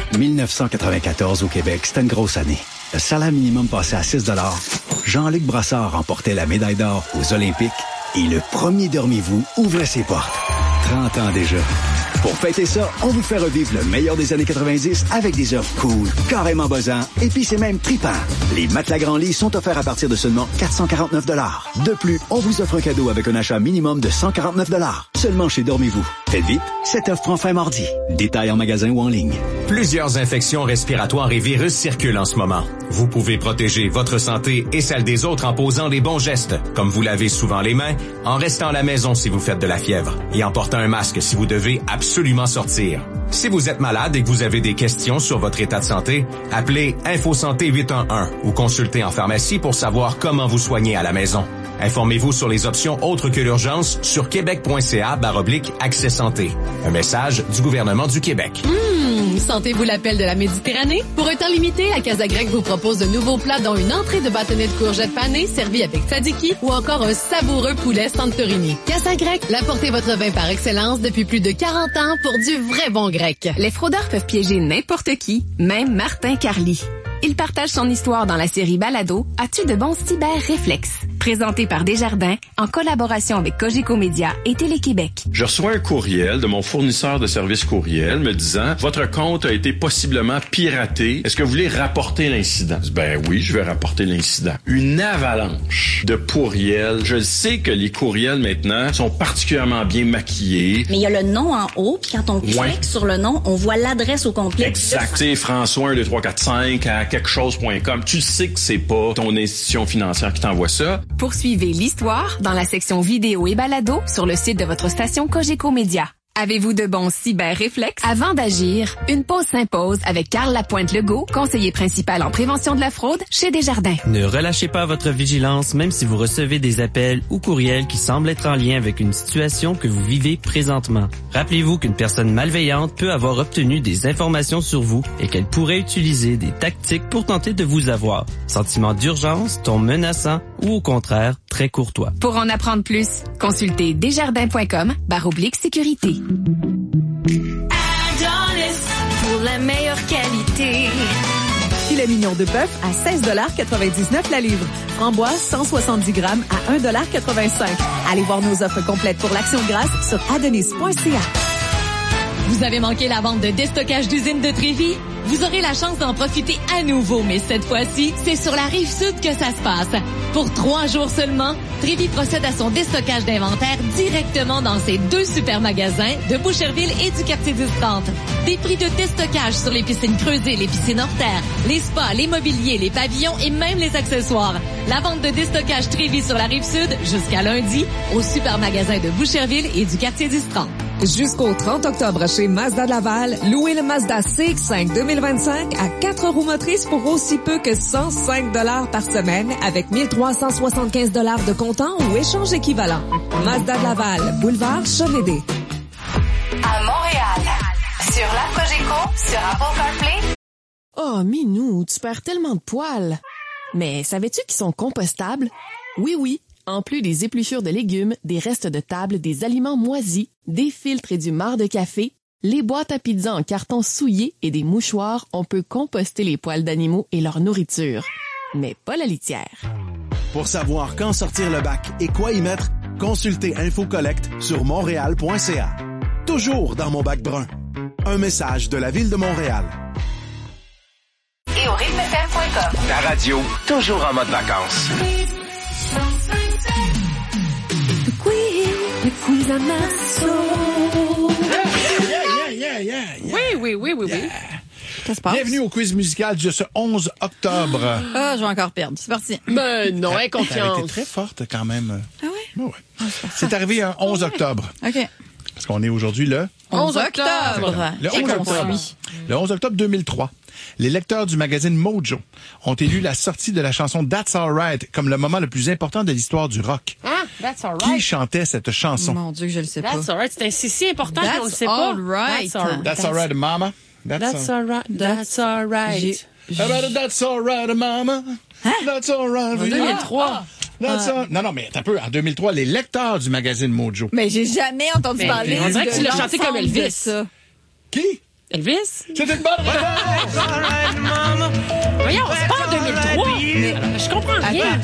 1994 au Québec, c'était une grosse année. Le salaire minimum passait à 6 $. Jean-Luc Brassard remportait la médaille d'or aux Olympiques et le premier Dormez-vous ouvrait ses portes. 30 ans déjà. Pour fêter ça, on vous fait revivre le meilleur des années 90 avec des offres cool, carrément buzzant, et puis c'est même trippant. Les matelas Grand Lit sont offerts à partir de seulement 449 $. De plus, on vous offre un cadeau avec un achat minimum de 149 $. Seulement chez Dormez-vous. Faites vite, cette offre prend fin mardi. Détails en magasin ou en ligne. Plusieurs infections respiratoires et virus circulent en ce moment. Vous pouvez protéger votre santé et celle des autres en posant les bons gestes, comme vous lavez souvent les mains, en restant à la maison si vous faites de la fièvre et en portant un masque si vous devez absolument sortir. Si vous êtes malade et que vous avez des questions sur votre état de santé, appelez InfoSanté 811 ou consultez en pharmacie pour savoir comment vous soigner à la maison. Informez-vous sur les options autres que l'urgence sur québec.ca/accès santé. Un message du gouvernement du Québec. Sentez-vous l'appel de la Méditerranée? Pour un temps limité, la Casa Grecque vous propose de nouveaux plats dont une entrée de bâtonnet de courgettes panées servie avec tzatziki ou encore un savoureux poulet Santorini. Casa Grecque, l'apportez votre vin par excellence depuis plus de 40 ans pour du vrai bon grec. Les fraudeurs peuvent piéger n'importe qui, même Martin Carly. Il partage son histoire dans la série Balado « As-tu de bons cyber-réflexes ?» présenté par Desjardins en collaboration avec Cogeco Média et Télé-Québec. Je reçois un courriel de mon fournisseur de services courriel me disant « Votre compte a été possiblement piraté. Est-ce que vous voulez rapporter l'incident? » Ben oui, je vais rapporter l'incident. Une avalanche de courriels. Je sais que les courriels maintenant sont particulièrement bien maquillés. Mais il y a le nom en haut, puis quand on clique sur le nom, on voit l'adresse au complet. Exact. C'est François 1, 2, 3, 4, 5 à quequechose.com. Tu sais que c'est pas ton institution financière qui t'envoie ça. Poursuivez l'histoire dans la section vidéo et balado sur le site de votre station Cogeco Média. Avez-vous de bons cyber-réflexes? Avant d'agir, une pause s'impose avec Carl Lapointe-Legault, conseiller principal en prévention de la fraude chez Desjardins. Ne relâchez pas votre vigilance même si vous recevez des appels ou courriels qui semblent être en lien avec une situation que vous vivez présentement. Rappelez-vous qu'une personne malveillante peut avoir obtenu des informations sur vous et qu'elle pourrait utiliser des tactiques pour tenter de vous avoir. Sentiment d'urgence, ton menaçant ou au contraire, très courtois. Pour en apprendre plus, consultez desjardins.com/sécurité. Adonis, pour la meilleure qualité. Filet mignon de bœuf à 16,99 la livre. Framboise 170 grammes à 1,85 $. Allez voir nos offres complètes pour l'Action de grâce sur adonis.ca. Vous avez manqué la vente de déstockage d'usine de Trévi? Vous aurez la chance d'en profiter à nouveau, mais cette fois-ci, c'est sur la Rive-Sud que ça se passe. Pour 3 jours seulement, Trévi procède à son déstockage d'inventaire directement dans ses 2 super magasins de Boucherville et du quartier du 30. Des prix de déstockage sur les piscines creusées, les piscines hors terre, les spas, les mobiliers, les pavillons et même les accessoires. La vente de déstockage Trévi sur la Rive-Sud jusqu'à lundi au super magasin de Boucherville et du quartier du 30. Jusqu'au 30 octobre chez Mazda de Laval, louez le Mazda CX-5 2025 à 4 roues motrices pour aussi peu que 105 $ par semaine avec 1375 $ de comptant ou échange équivalent. Mazda de Laval, boulevard Chomédé. À Montréal, sur la Cogeco, sur Apple CarPlay. Oh, Minou, tu perds tellement de poils. Mais savais-tu qu'ils sont compostables? Oui. En plus des épluchures de légumes, des restes de table, des aliments moisis, des filtres et du marc de café, les boîtes à pizza en carton souillé et des mouchoirs, on peut composter les poils d'animaux et leur nourriture. Mais pas la litière. Pour savoir quand sortir le bac et quoi y mettre, consultez InfoCollect sur montréal.ca. Toujours dans mon bac brun. Un message de la Ville de Montréal. Et au rythmefm.com. La radio, toujours en mode vacances. Le quiz à Marceau. Oui. Ça se passe. Bienvenue au quiz musical de ce 11 octobre. Ah, je vais encore perdre. C'est parti. Ben non, confiance. Elle était très forte quand même. Ah ouais? Ouais. C'est arrivé un 11 octobre. OK. Parce qu'on est aujourd'hui le 11 octobre. Le 11 octobre. Le 11 octobre 2003. Les lecteurs du magazine Mojo ont élu la sortie de la chanson That's Alright comme le moment le plus important de l'histoire du rock. Ah, That's Alright. Qui chantait cette chanson? Mon Dieu, que je le sais pas. That's Alright, c'est si important qu'on le sait pas. That's Alright, Mama. That's Alright. That's Alright. That's Alright, Mama. That's Alright. En 2003. Non, mais t'as peu. En 2003, les lecteurs du magazine Mojo. Mais j'ai jamais entendu parler. On dirait que tu l'as chanté comme Elvis. Qui? Elvis? C'est une bonne réponse! Voyons, c'est pas en 2003. Mais je comprends rien.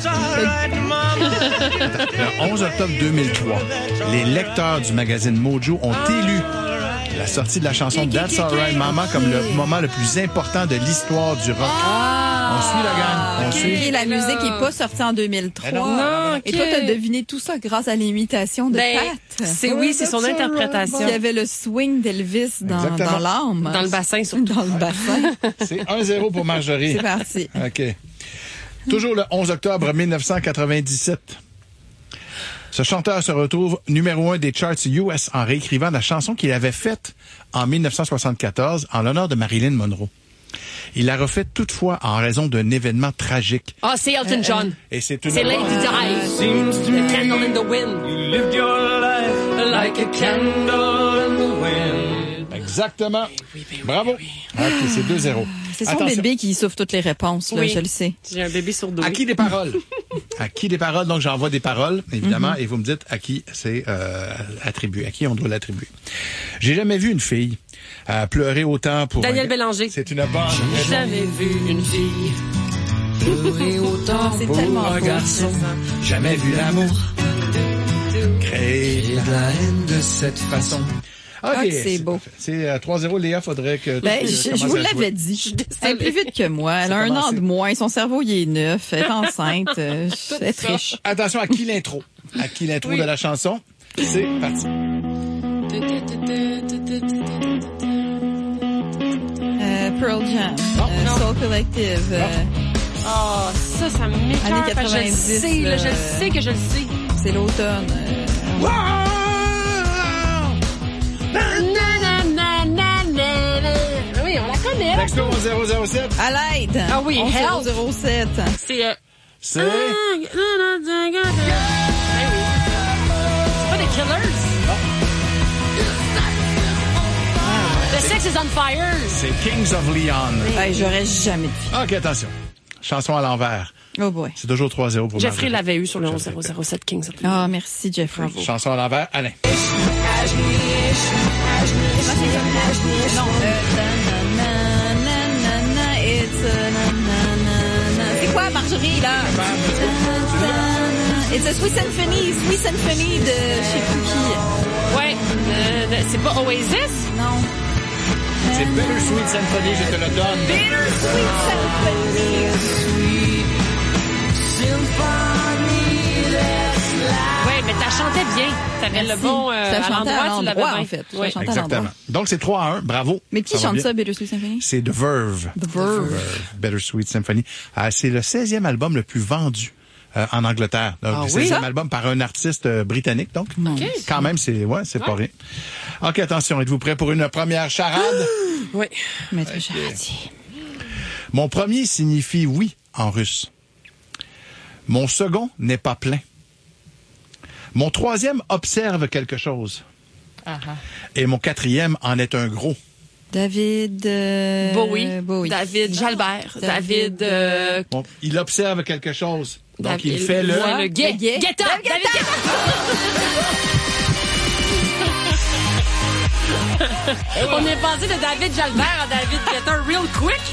Le 11 octobre 2003, les lecteurs du magazine Mojo ont élu la sortie de la chanson That's Alright Mama comme le moment le plus important de l'histoire du rock. On suit la gang. On suit. La musique n'est pas sortie en 2003. Non, Et toi, t'as deviné tout ça grâce à l'imitation de Pat. C'est son interprétation. Il y avait le swing d'Elvis dans l'âme. Dans le bassin, surtout. Dans le bassin. C'est 1-0 pour Marjorie. C'est parti. OK. Toujours le 11 octobre 1997. Ce chanteur se retrouve numéro 1 des charts US en réécrivant la chanson qu'il avait faite en 1974 en l'honneur de Marilyn Monroe. Il l'a refait toutefois en raison d'un événement tragique. Ah, c'est Elton John. Et c'est Lady Di. The Candle in the Wind. You lived your life like a candle in the wind. Exactement. Bravo. OK, c'est 2-0. C'est son bébé qui souffle toutes les réponses, là, je le sais. J'ai un bébé sourd. À qui des paroles? À qui des paroles? Donc, j'envoie des paroles, évidemment, et vous me dites à qui c'est attribué, à qui on doit l'attribuer. J'ai jamais vu une fille pleurer autant pour... Daniel Bélanger. C'est une bonne... J'ai jamais vu une fille pleurer autant pour un garçon. Jamais vu l'amour créer de la haine de cette façon. OK, c'est beau. C'est 3-0, Léa, faudrait que... je vous l'avais dit. Elle est plus vite que moi. Elle a un an de moins. Son cerveau, il est neuf. Elle est enceinte. Elle est riche. Attention, à qui l'intro? À qui l'intro de la chanson? C'est parti. Pearl Jam. Soul Collective. Ça m'écoeure. Je sais que je le sais. C'est l'automne. Oui, on la connaît. Texto 007. À l'aide. Ah oui, Help. 007. C'est... C'est... Ben oui. C'est pas des Killers. The Sex is on Fire. C'est Kings of Leon. Hey, j'aurais jamais de fille. OK, attention. Chanson à l'envers. Oh boy. C'est toujours 3-0 pour Jeffrey Marjorie. l'avait eu sur le 11007 Kings of Leon. Ah, merci, Jeffrey. Chanson à l'envers, Alain. Non, c'est quoi, Marjorie, là? It's a Sweet Symphony de je sais plus qui. Ouais, c'est pas Oasis? Non. C'est Bittersweet Symphony, je te le donne. Bittersweet Symphony. Ouais, mais t'as chanté bien. T'avais le bon à l'endroit, tu l'avais bien. En fait. Oui. Exactement. Donc, c'est 3-1. Bravo. Mais qui chante ça, Bittersweet Symphony? C'est The Verve. The Verve. Bittersweet Symphony. C'est le 16e album le plus vendu en Angleterre. Donc, le 16e album par un artiste britannique. Donc, quand même, c'est pas rien. OK, attention. Êtes-vous prêts pour une première charade? Oui. Maître charadier. Mon premier signifie oui en russe. Mon second n'est pas plein. Mon troisième observe quelque chose. Et mon quatrième en est un gros. David... Bowie. David Jalbert. David... Bon, il observe quelque chose. Donc, David, il fait le... le Guetta. David Guetta. On est passé de David Jalbert à David Guetta real quick.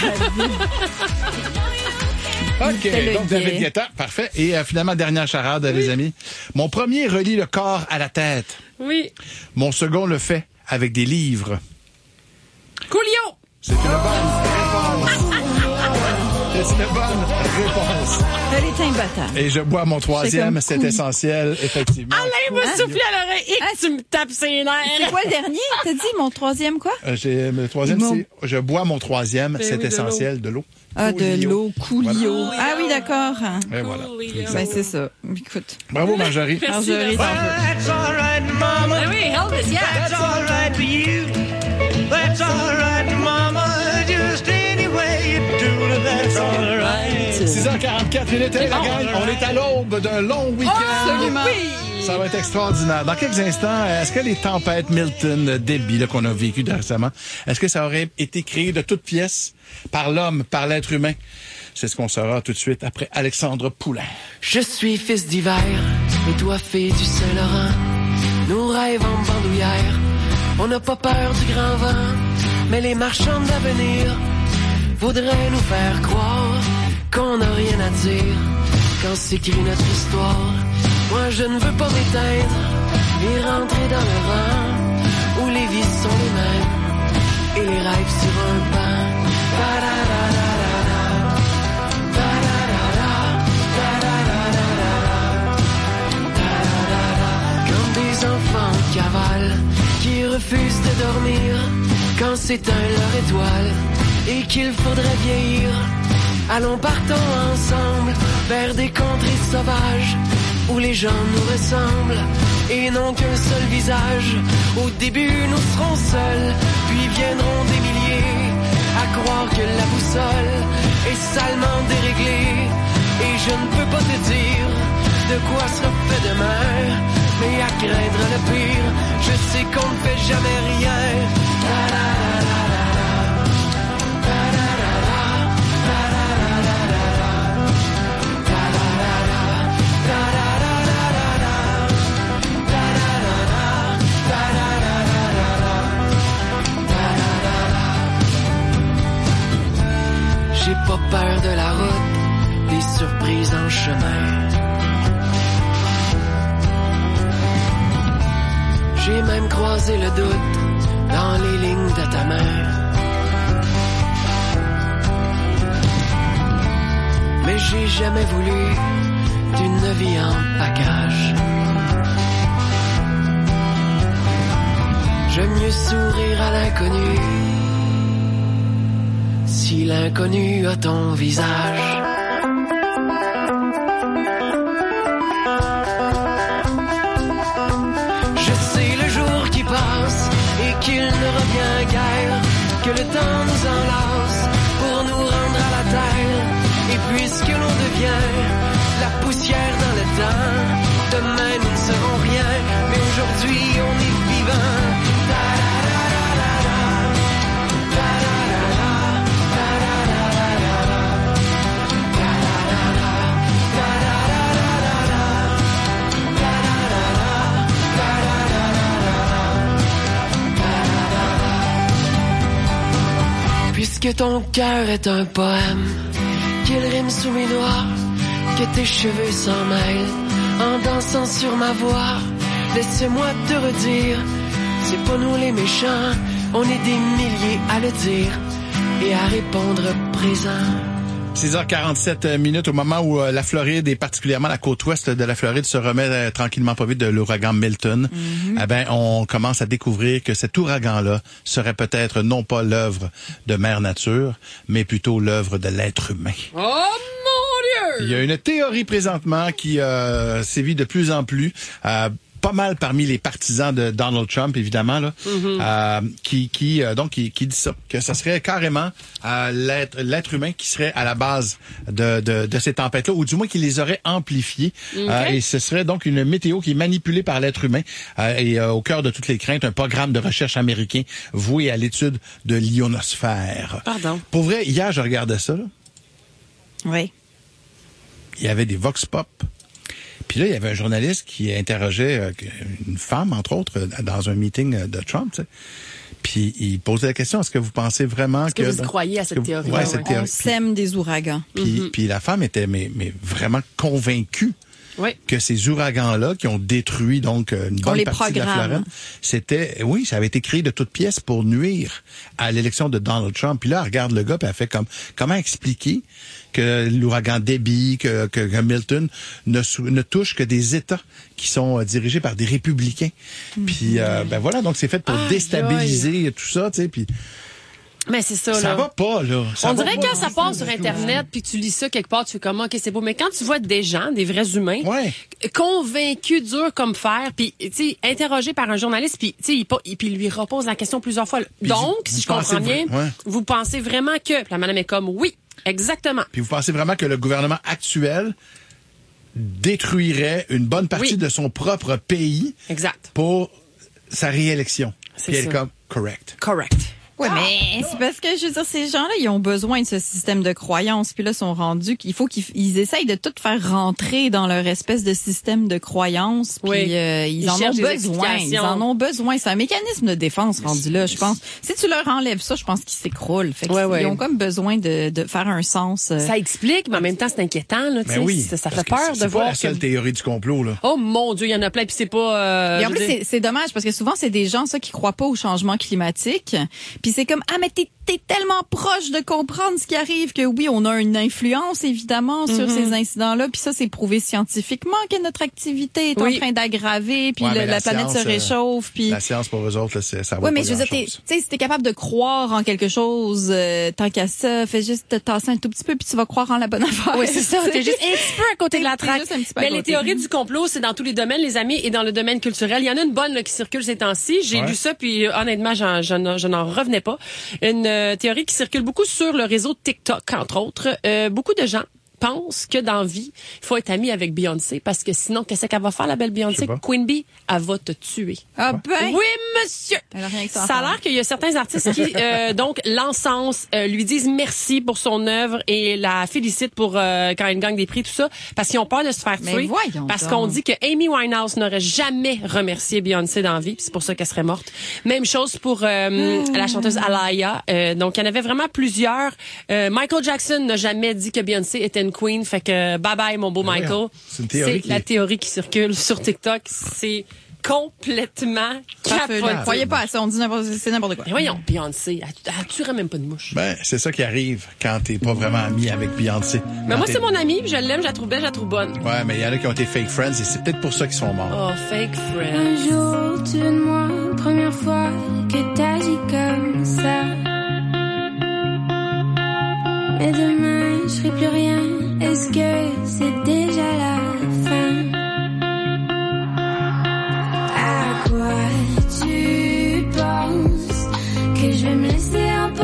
OK, donc David Guetta, parfait. Et finalement, dernière charade, les amis. Mon premier relie le corps à la tête. Oui. Mon second le fait avec des livres. Coolio! C'est une bonne réponse. C'est une bonne réponse. Elle est imbattable. Et je bois mon troisième, c'est essentiel, effectivement. Alain m'a soufflé à l'oreille et tu me tapes ses nerfs. C'est quoi le dernier? T'as dit mon troisième quoi? Le troisième, c'est je bois mon troisième, c'est essentiel, de l'eau. Ah, de l'eau, Coolio. Voilà. Ah oui, d'accord. Et voilà. Ben, c'est ça. Écoute. Bravo, Marjorie. Marjorie, That's all right, mama. Oui, Elvis, yeah. That's all right for you. That's all right, mama. Just any way you do it, that's all right. 6h44 minutes, la gang. On est à l'aube d'un long week-end. Absolument. Ça va être extraordinaire. Dans quelques instants, est-ce que les tempêtes Milton, Debbie, là, qu'on a vécues récemment, est-ce que ça aurait été créé de toutes pièces par l'homme, par l'être humain? C'est ce qu'on saura tout de suite après Alexandre Poulain. Je suis fils d'hiver, et toi fille du Saint-Laurent. Nos rêves en bandoulière, on n'a pas peur du grand vent. Mais les marchands d'avenir voudraient nous faire croire qu'on n'a rien à dire quand s'écrit notre histoire. Moi je ne veux pas m'éteindre et rentrer dans le rang où les vies sont les mêmes et les rêves sur un banc. Comme des enfants en cavale qui refusent de dormir quand s'éteint leur étoile et qu'il faudrait vieillir. Allons partons ensemble vers des contrées sauvages où les gens nous ressemblent et n'ont qu'un seul visage. Au début nous serons seuls, puis viendront des milliers à croire que la boussole est salement déréglée. Et je ne peux pas te dire de quoi sera fait demain, mais à craindre le pire, je sais qu'on ne fait jamais rien. J'ai pas peur de la route, des surprises en chemin. J'ai même croisé le doute dans les lignes de ta main. Mais j'ai jamais voulu d'une vie en pacage. J'aime mieux sourire à l'inconnu si l'inconnu a ton visage. Je sais le jour qui passe que le temps nous enlace pour nous rendre à la terre. Et puisque l'on devient la poussière dans le temps, demain nous ne serons rien, mais aujourd'hui on est vivant. Puisque ton cœur est un poème, qu'il rime sous mes doigts, que tes cheveux s'en mêlent en dansant sur ma voix. Laisse-moi te redire, c'est pas nous les méchants, on est des milliers à le dire et à répondre présent. 6h47 minutes au moment où la Floride et particulièrement la côte ouest de la Floride se remet tranquillement pas vite de l'ouragan Milton. Eh ben, on commence à découvrir que cet ouragan-là serait peut-être non pas l'œuvre de Mère Nature, mais plutôt l'œuvre de l'être humain. Oh mon Dieu! Il y a une théorie présentement qui sévit de plus en plus. Pas mal parmi les partisans de Donald Trump, évidemment, là, qui dit ça, que ce serait carrément l'être humain qui serait à la base de ces tempêtes-là, ou du moins qui les aurait amplifiées. Et ce serait donc une météo qui est manipulée par l'être humain et au cœur de toutes les craintes, un programme de recherche américain voué à l'étude de l'ionosphère. Pardon. Pour vrai, hier, je regardais ça. Là. Oui. Il y avait des vox pop. Puis là, il y avait un journaliste qui interrogeait une femme, entre autres, dans un meeting de Trump, tu sais. Puis il posait la question, est-ce que vous pensez vraiment que... Est-ce que vous croyez à cette théorie? Ouais, cette théorie. On sème des ouragans. Puis la femme était mais vraiment convaincue que ces ouragans-là qui ont détruit donc une bonne partie de la Floride, ça avait été créé de toutes pièces pour nuire à l'élection de Donald Trump. Puis là, elle regarde le gars, puis elle fait comment expliquer que l'ouragan Debbie, que Milton ne touche que des États qui sont dirigés par des républicains. Puis ben voilà, donc c'est fait pour déstabiliser tout ça, tu sais, puis mais c'est ça, là. Ça va pas, là. On dirait que quand ça passe sur Internet, puis tu lis ça quelque part, tu fais comment, OK, c'est beau. Mais quand tu vois des gens, des vrais humains, convaincus, durs comme fer, puis, tu sais, interrogés par un journaliste, puis, tu sais, puis lui repose la question plusieurs fois. Donc, si je comprends bien, vous pensez vraiment que... La madame est comme, oui, exactement. Puis vous pensez vraiment que le gouvernement actuel détruirait une bonne partie de son propre pays pour sa réélection. Puis elle est comme, correct. Oui, mais c'est parce que, je veux dire, ces gens-là, ils ont besoin de ce système de croyance. Puis là, ils sont rendus qu'il faut qu'ils essayent de tout faire rentrer dans leur espèce de système de croyance. Puis ils en ont besoin. Ils en ont besoin. C'est un mécanisme de défense rendu là, je pense. Si tu leur enlèves ça, je pense qu'ils s'écroulent. Fait ils ont comme besoin de faire un sens. Ça explique, mais en même temps, c'est inquiétant. Là, ça fait peur de voir. C'est pas la seule théorie du complot, là. Oh mon Dieu, il y en a plein. Puis c'est pas... Et en plus, c'est dommage parce que souvent, c'est des gens, qui croient pas au changement climatique. Puis c'est comme, mais t'es tellement proche de comprendre ce qui arrive que oui, on a une influence, évidemment, sur ces incidents-là. Puis ça, c'est prouvé scientifiquement que notre activité est en train d'aggraver, puis la planète se réchauffe. Puis la science, pour eux autres, ça vaut pas mais je veux dire, si t'es capable de croire en quelque chose, tant qu'à ça, fais juste te tasser un tout petit peu, puis tu vas croire en la bonne affaire. Oui, c'est ça. T'es juste un petit peu à côté de la traque. Mais les théories du complot, c'est dans tous les domaines, les amis, et dans le domaine culturel. Il y en a une bonne qui circule ces temps-ci. J'ai lu ça, puis honnêtement, je n'en revenais pas. Une théorie qui circule beaucoup sur le réseau TikTok, entre autres. Beaucoup de gens pensent que dans vie, il faut être ami avec Beyoncé parce que sinon, qu'est-ce qu'elle va faire, la belle Beyoncé? Queen Bee, elle va te tuer. Ah ben! Oui, monsieur! Ça a l'air qu'il y a certains artistes qui, donc, l'encensent, lui disent merci pour son œuvre et la félicitent pour quand elle gagne des prix, tout ça, parce qu'ils ont peur de se faire tuer. Parce qu'on dit que Amy Winehouse n'aurait jamais remercié Beyoncé dans la vie, puis c'est pour ça qu'elle serait morte. Même chose pour la chanteuse Alaya. Donc, il y en avait vraiment plusieurs. Michael Jackson n'a jamais dit que Beyoncé était une queen, fait que bye bye mon beau Michael. C'est la théorie qui circule sur TikTok. C'est complètement capoté. Ne croyez pas à ça, on dit c'est n'importe quoi. Mais voyons, Beyoncé, elle tuerait même pas de mouche. Ben, c'est ça qui arrive quand t'es pas vraiment ami avec Beyoncé. Mais moi, c'est mon amie, je l'aime, je la trouve belle, je la trouve bonne. Ouais, mais il y en a qui ont été fake friends et c'est peut-être pour ça qu'ils sont morts. Oh, fake friends. Un jour, tu de moi, première fois que t'agis comme ça. Mais demain, je ferai plus rien. Est-ce que c'est déjà la fin? À quoi tu penses que je vais me laisser emporter?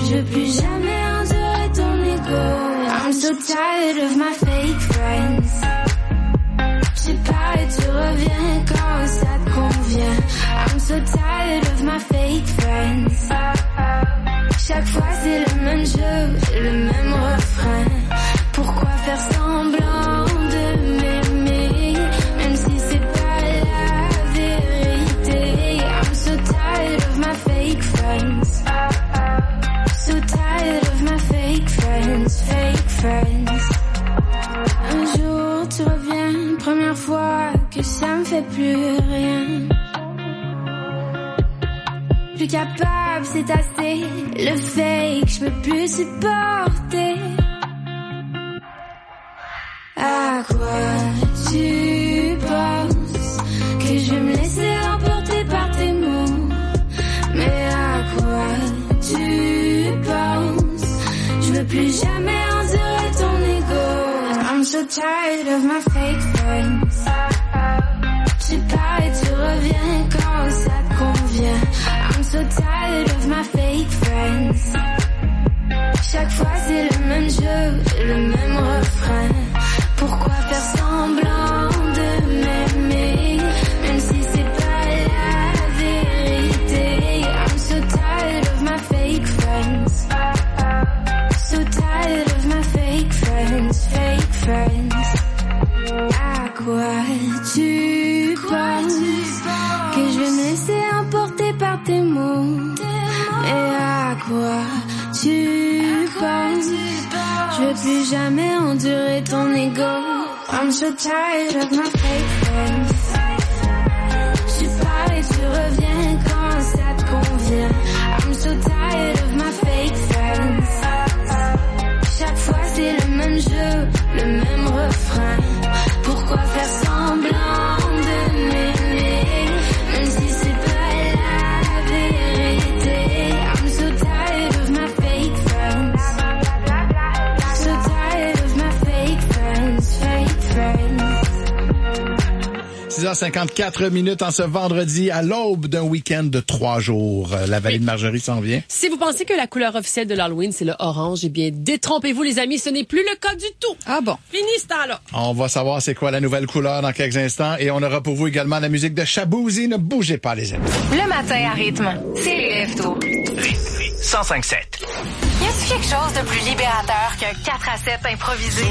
Je veux plus jamais endurer ton ego. I'm so tired of my fake friends. J'sais pas et tu reviens quand ça te convient. I'm so tired of my fake friends. Chaque fois c'est le même jeu, le même refrain. Pourquoi faire semblant de m'aimer, même si c'est pas la vérité. I'm so tired of my fake friends. So tired of my fake friends. Un jour tu reviens, première fois que ça me fait plus rien. Plus capable, c'est assez. Le fake, je peux plus supporter. À quoi tu penses que je vais me laisser emporter par tes mots? Mais à quoi tu penses? Je veux plus jamais endurer ton ego. I'm so tired of my fake friends. Tu pars et tu reviens quand ça te convient. I'm so tired of my fake friends. Chaque fois c'est le même jeu, le même refrain. Pourquoi faire semblant de m'aimer, même si c'est pas la vérité. I'm so tired of my fake friends. So tired of my fake friends. À quoi tu penses que je vais me laisser emporter par tes mots? Et à quoi tu penses? Je veux plus jamais endurer ton ego. I'm so tired of my fake friends. Tu pars et tu reviens quand ça te convient. I'm so tired of my fake friends. Chaque fois c'est le même jeu, le même refrain. Pourquoi faire semblant de m'aimer, même si c'est pas la vérité. I'm so tired of my fake friends. So tired of my fake friends. 6h54 en ce vendredi à l'aube d'un week-end de 3 jours. La vallée de Marjorie s'en vient. Si vous pensez que la couleur officielle de l'Halloween, c'est le orange, eh bien, détrompez-vous, les amis, ce n'est plus le cas du tout. Ah bon? Fini ce temps-là. On va savoir c'est quoi la nouvelle couleur dans quelques instants et on aura pour vous également la musique de Shaboozey. Ne bougez pas, les amis. Le matin à rythme, c'est les lève-tôt. Rythme 105.7. Y a-t-il quelque chose de plus libérateur qu'un 4 à 7 improvisé?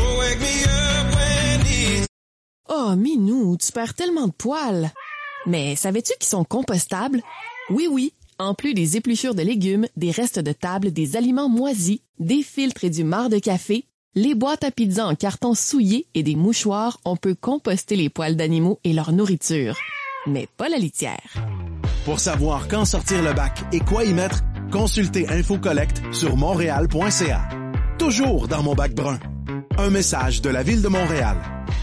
Oh, Minou, tu perds tellement de poils. Mais savais-tu qu'ils sont compostables? Oui, oui. En plus des épluchures de légumes, des restes de table, des aliments moisis, des filtres et du marc de café, les boîtes à pizza en carton souillé et des mouchoirs, on peut composter les poils d'animaux et leur nourriture. Mais pas la litière. Pour savoir quand sortir le bac et quoi y mettre, consultez InfoCollect sur montréal.ca. Toujours dans mon bac brun. Un message de la Ville de Montréal.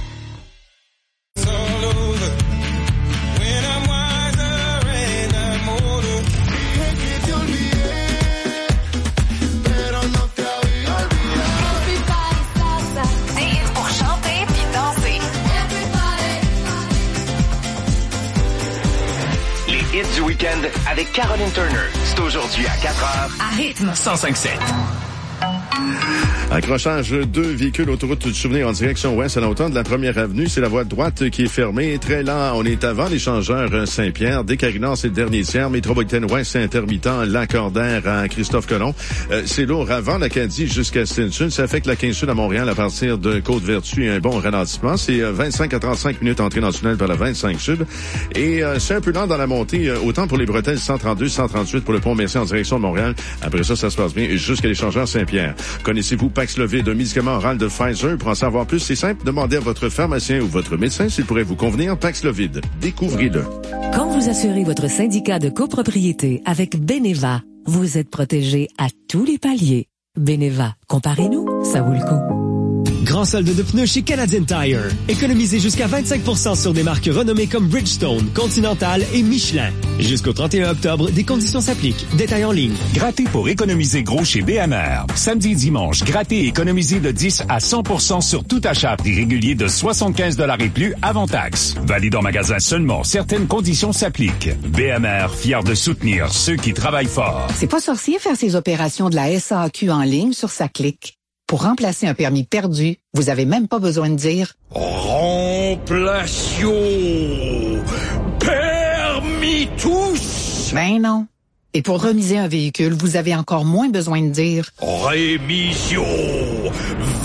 Hits du week-end avec Caroline Turner. C'est aujourd'hui à 4h à rythme 105.7. Accrochage 2 véhicules autoroute du souvenir en direction ouest à la hauteur de la première avenue. C'est la voie droite qui est fermée. Très lent. On est avant l'échangeur Saint-Pierre. Dès Carignan, c'est le dernier tiers. Métropolitaine ouest, c'est intermittent. L'Accordaire à Christophe-Colomb. C'est lourd avant l'Acadie jusqu'à Stinson. Ça affecte la 15 Sud à Montréal à partir de Côte-Vertu. Un bon ralentissement. C'est 25 à 35 minutes entrée dans le tunnel par la 25 Sud. Et c'est un peu lent dans la montée. Autant pour les bretelles 132, 138 pour le pont Mercier en direction de Montréal. Après ça, ça se passe bien jusqu'à l'échangeur Saint-Pierre. Connaissez-vous Paxlovid, un médicament oral de Pfizer? Pour en savoir plus, c'est simple. Demandez à votre pharmacien ou votre médecin s'il pourrait vous convenir. Paxlovid. Découvrez-le. Quand vous assurez votre syndicat de copropriété avec Beneva, vous êtes protégé à tous les paliers. Beneva, comparez-nous, ça vaut le coup. Grand solde de pneus chez Canadian Tire. Économisez jusqu'à 25% sur des marques renommées comme Bridgestone, Continental et Michelin. Jusqu'au 31 octobre, des conditions s'appliquent. Détails en ligne. Grattez pour économiser gros chez BMR. Samedi et dimanche, grattez et économisez de 10 à 100% sur tout achat prix régulier de 75 $ et plus avant taxe. Valide en magasin seulement. Certaines conditions s'appliquent. BMR, fier de soutenir ceux qui travaillent fort. C'est pas sorcier faire ses opérations de la SAQ en ligne sur sa clique. Pour remplacer un permis perdu, vous avez même pas besoin de dire « Remplation permis tous ». Ben non. Et pour remiser un véhicule, vous avez encore moins besoin de dire « Rémission véhiculo ».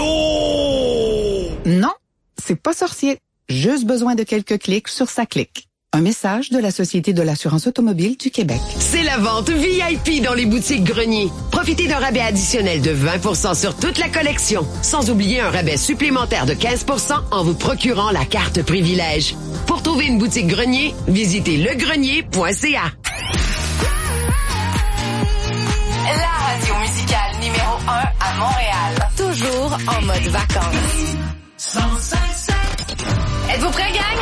Non, c'est pas sorcier. Juste besoin de quelques clics sur sa clique. Un message de la Société de l'assurance automobile du Québec. C'est la vente VIP dans les boutiques Grenier. Profitez d'un rabais additionnel de 20% sur toute la collection, sans oublier un rabais supplémentaire de 15% en vous procurant la carte privilège. Pour trouver une boutique Grenier, visitez legrenier.ca. La radio musicale numéro 1 à Montréal. Toujours en mode vacances. 105.7. Êtes-vous prêts, gang?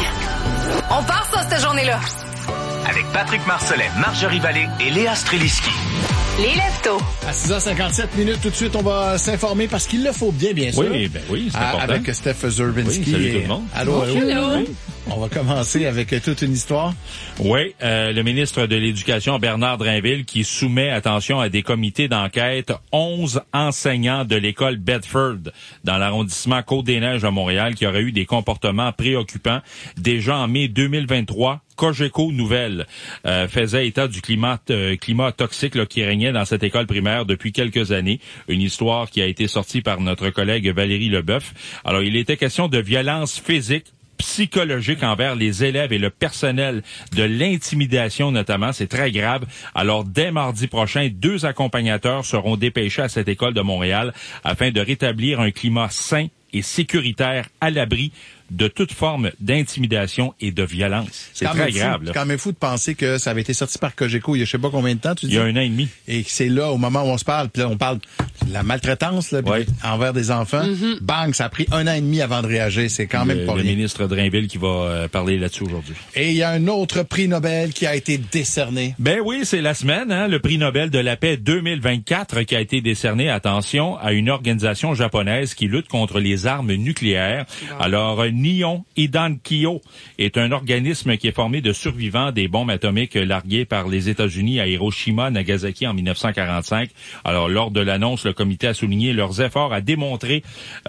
On part sur cette journée-là. Avec Patrick Marcellet, Marjorie Vallée et Léa Streliski. Les Leftos. À 6h57 minutes, tout de suite, on va s'informer parce qu'il le faut bien sûr. Oui, c'est important. Avec Steph Zerbinski. Oui, salut tout le monde. Allô. Oui. On va commencer avec toute une histoire. Oui, le ministre de l'Éducation, Bernard Drinville, qui soumet, attention, à des comités d'enquête 11 enseignants de l'école Bedford dans l'arrondissement Côte-des-Neiges à Montréal qui auraient eu des comportements préoccupants. Déjà en mai 2023, Cogeco Nouvelles faisait état du climat toxique là, qui régnait dans cette école primaire depuis quelques années. Une histoire qui a été sortie par notre collègue Valérie Leboeuf. Alors, il était question de violence physique, psychologique envers les élèves et le personnel, de l'intimidation notamment. C'est très grave. Alors, dès mardi prochain, 2 accompagnateurs seront dépêchés à cette école de Montréal afin de rétablir un climat sain et sécuritaire à l'abri de toute forme d'intimidation et de violence. C'est très grave. C'est quand même fou de penser que ça avait été sorti par Cogeco il y a je sais pas combien de temps, tu dis? Il y a 1 an et demi. Et que c'est là, au moment où on se parle, puis là, on parle de la maltraitance là, envers des enfants. Mm-hmm. Bang, ça a pris 1 an et demi avant de réagir. C'est quand même pas rien. Le ministre Drinville qui va parler là-dessus aujourd'hui. Et il y a un autre prix Nobel qui a été décerné. Ben oui, c'est la semaine, hein, le prix Nobel de la paix 2024 qui a été décerné, attention, à une organisation japonaise qui lutte contre les armes nucléaires. Wow. Alors, Nihon Hidankyo est un organisme qui est formé de survivants des bombes atomiques larguées par les États-Unis à Hiroshima, Nagasaki en 1945. Alors, lors de l'annonce, le comité a souligné leurs efforts à démontrer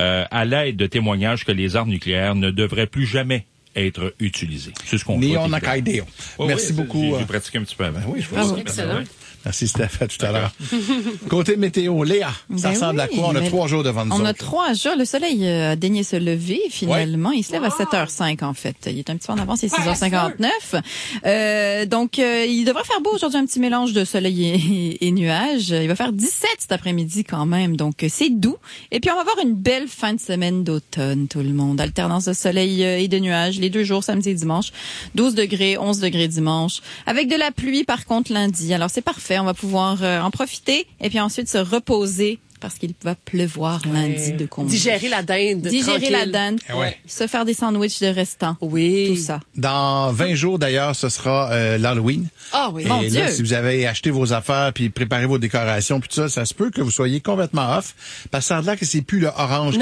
à l'aide de témoignages que les armes nucléaires ne devraient plus jamais être utilisées. C'est ce qu'on fait. Nihon Nakaideo. Merci beaucoup. J'ai pratiqué un petit peu avant. Oui, je vois. Excellent. Merci, Steph. À tout à l'heure. Côté météo, Léa, ça ressemble à quoi? On a 3 jours devant nous. On a 3 jours. Le soleil a daigné se lever, finalement. Il se lève à 7h05, en fait. Il est un petit peu en avance, c'est 6h59. Donc, il devrait faire beau aujourd'hui, un petit mélange de soleil et nuages. Il va faire 17 cet après-midi, quand même. Donc, c'est doux. Et puis, on va avoir une belle fin de semaine d'automne, tout le monde. Alternance de soleil et de nuages, les 2 jours, samedi et dimanche. 12 degrés, 11 degrés dimanche. Avec de la pluie, par contre, lundi. Alors, c'est parfait. On va pouvoir en profiter et puis ensuite se reposer parce qu'il va pleuvoir lundi de congé. Digérer la dinde. Digérer la dinde. Se faire des sandwichs de restants. Oui. Tout ça. Dans 20 jours, d'ailleurs, ce sera l'Halloween. Ah oui. Et Mon là, Dieu. si vous avez acheté vos affaires puis préparé vos décorations puis tout ça, ça se peut que vous soyez complètement off parce que ça a l'air que c'est plus le orange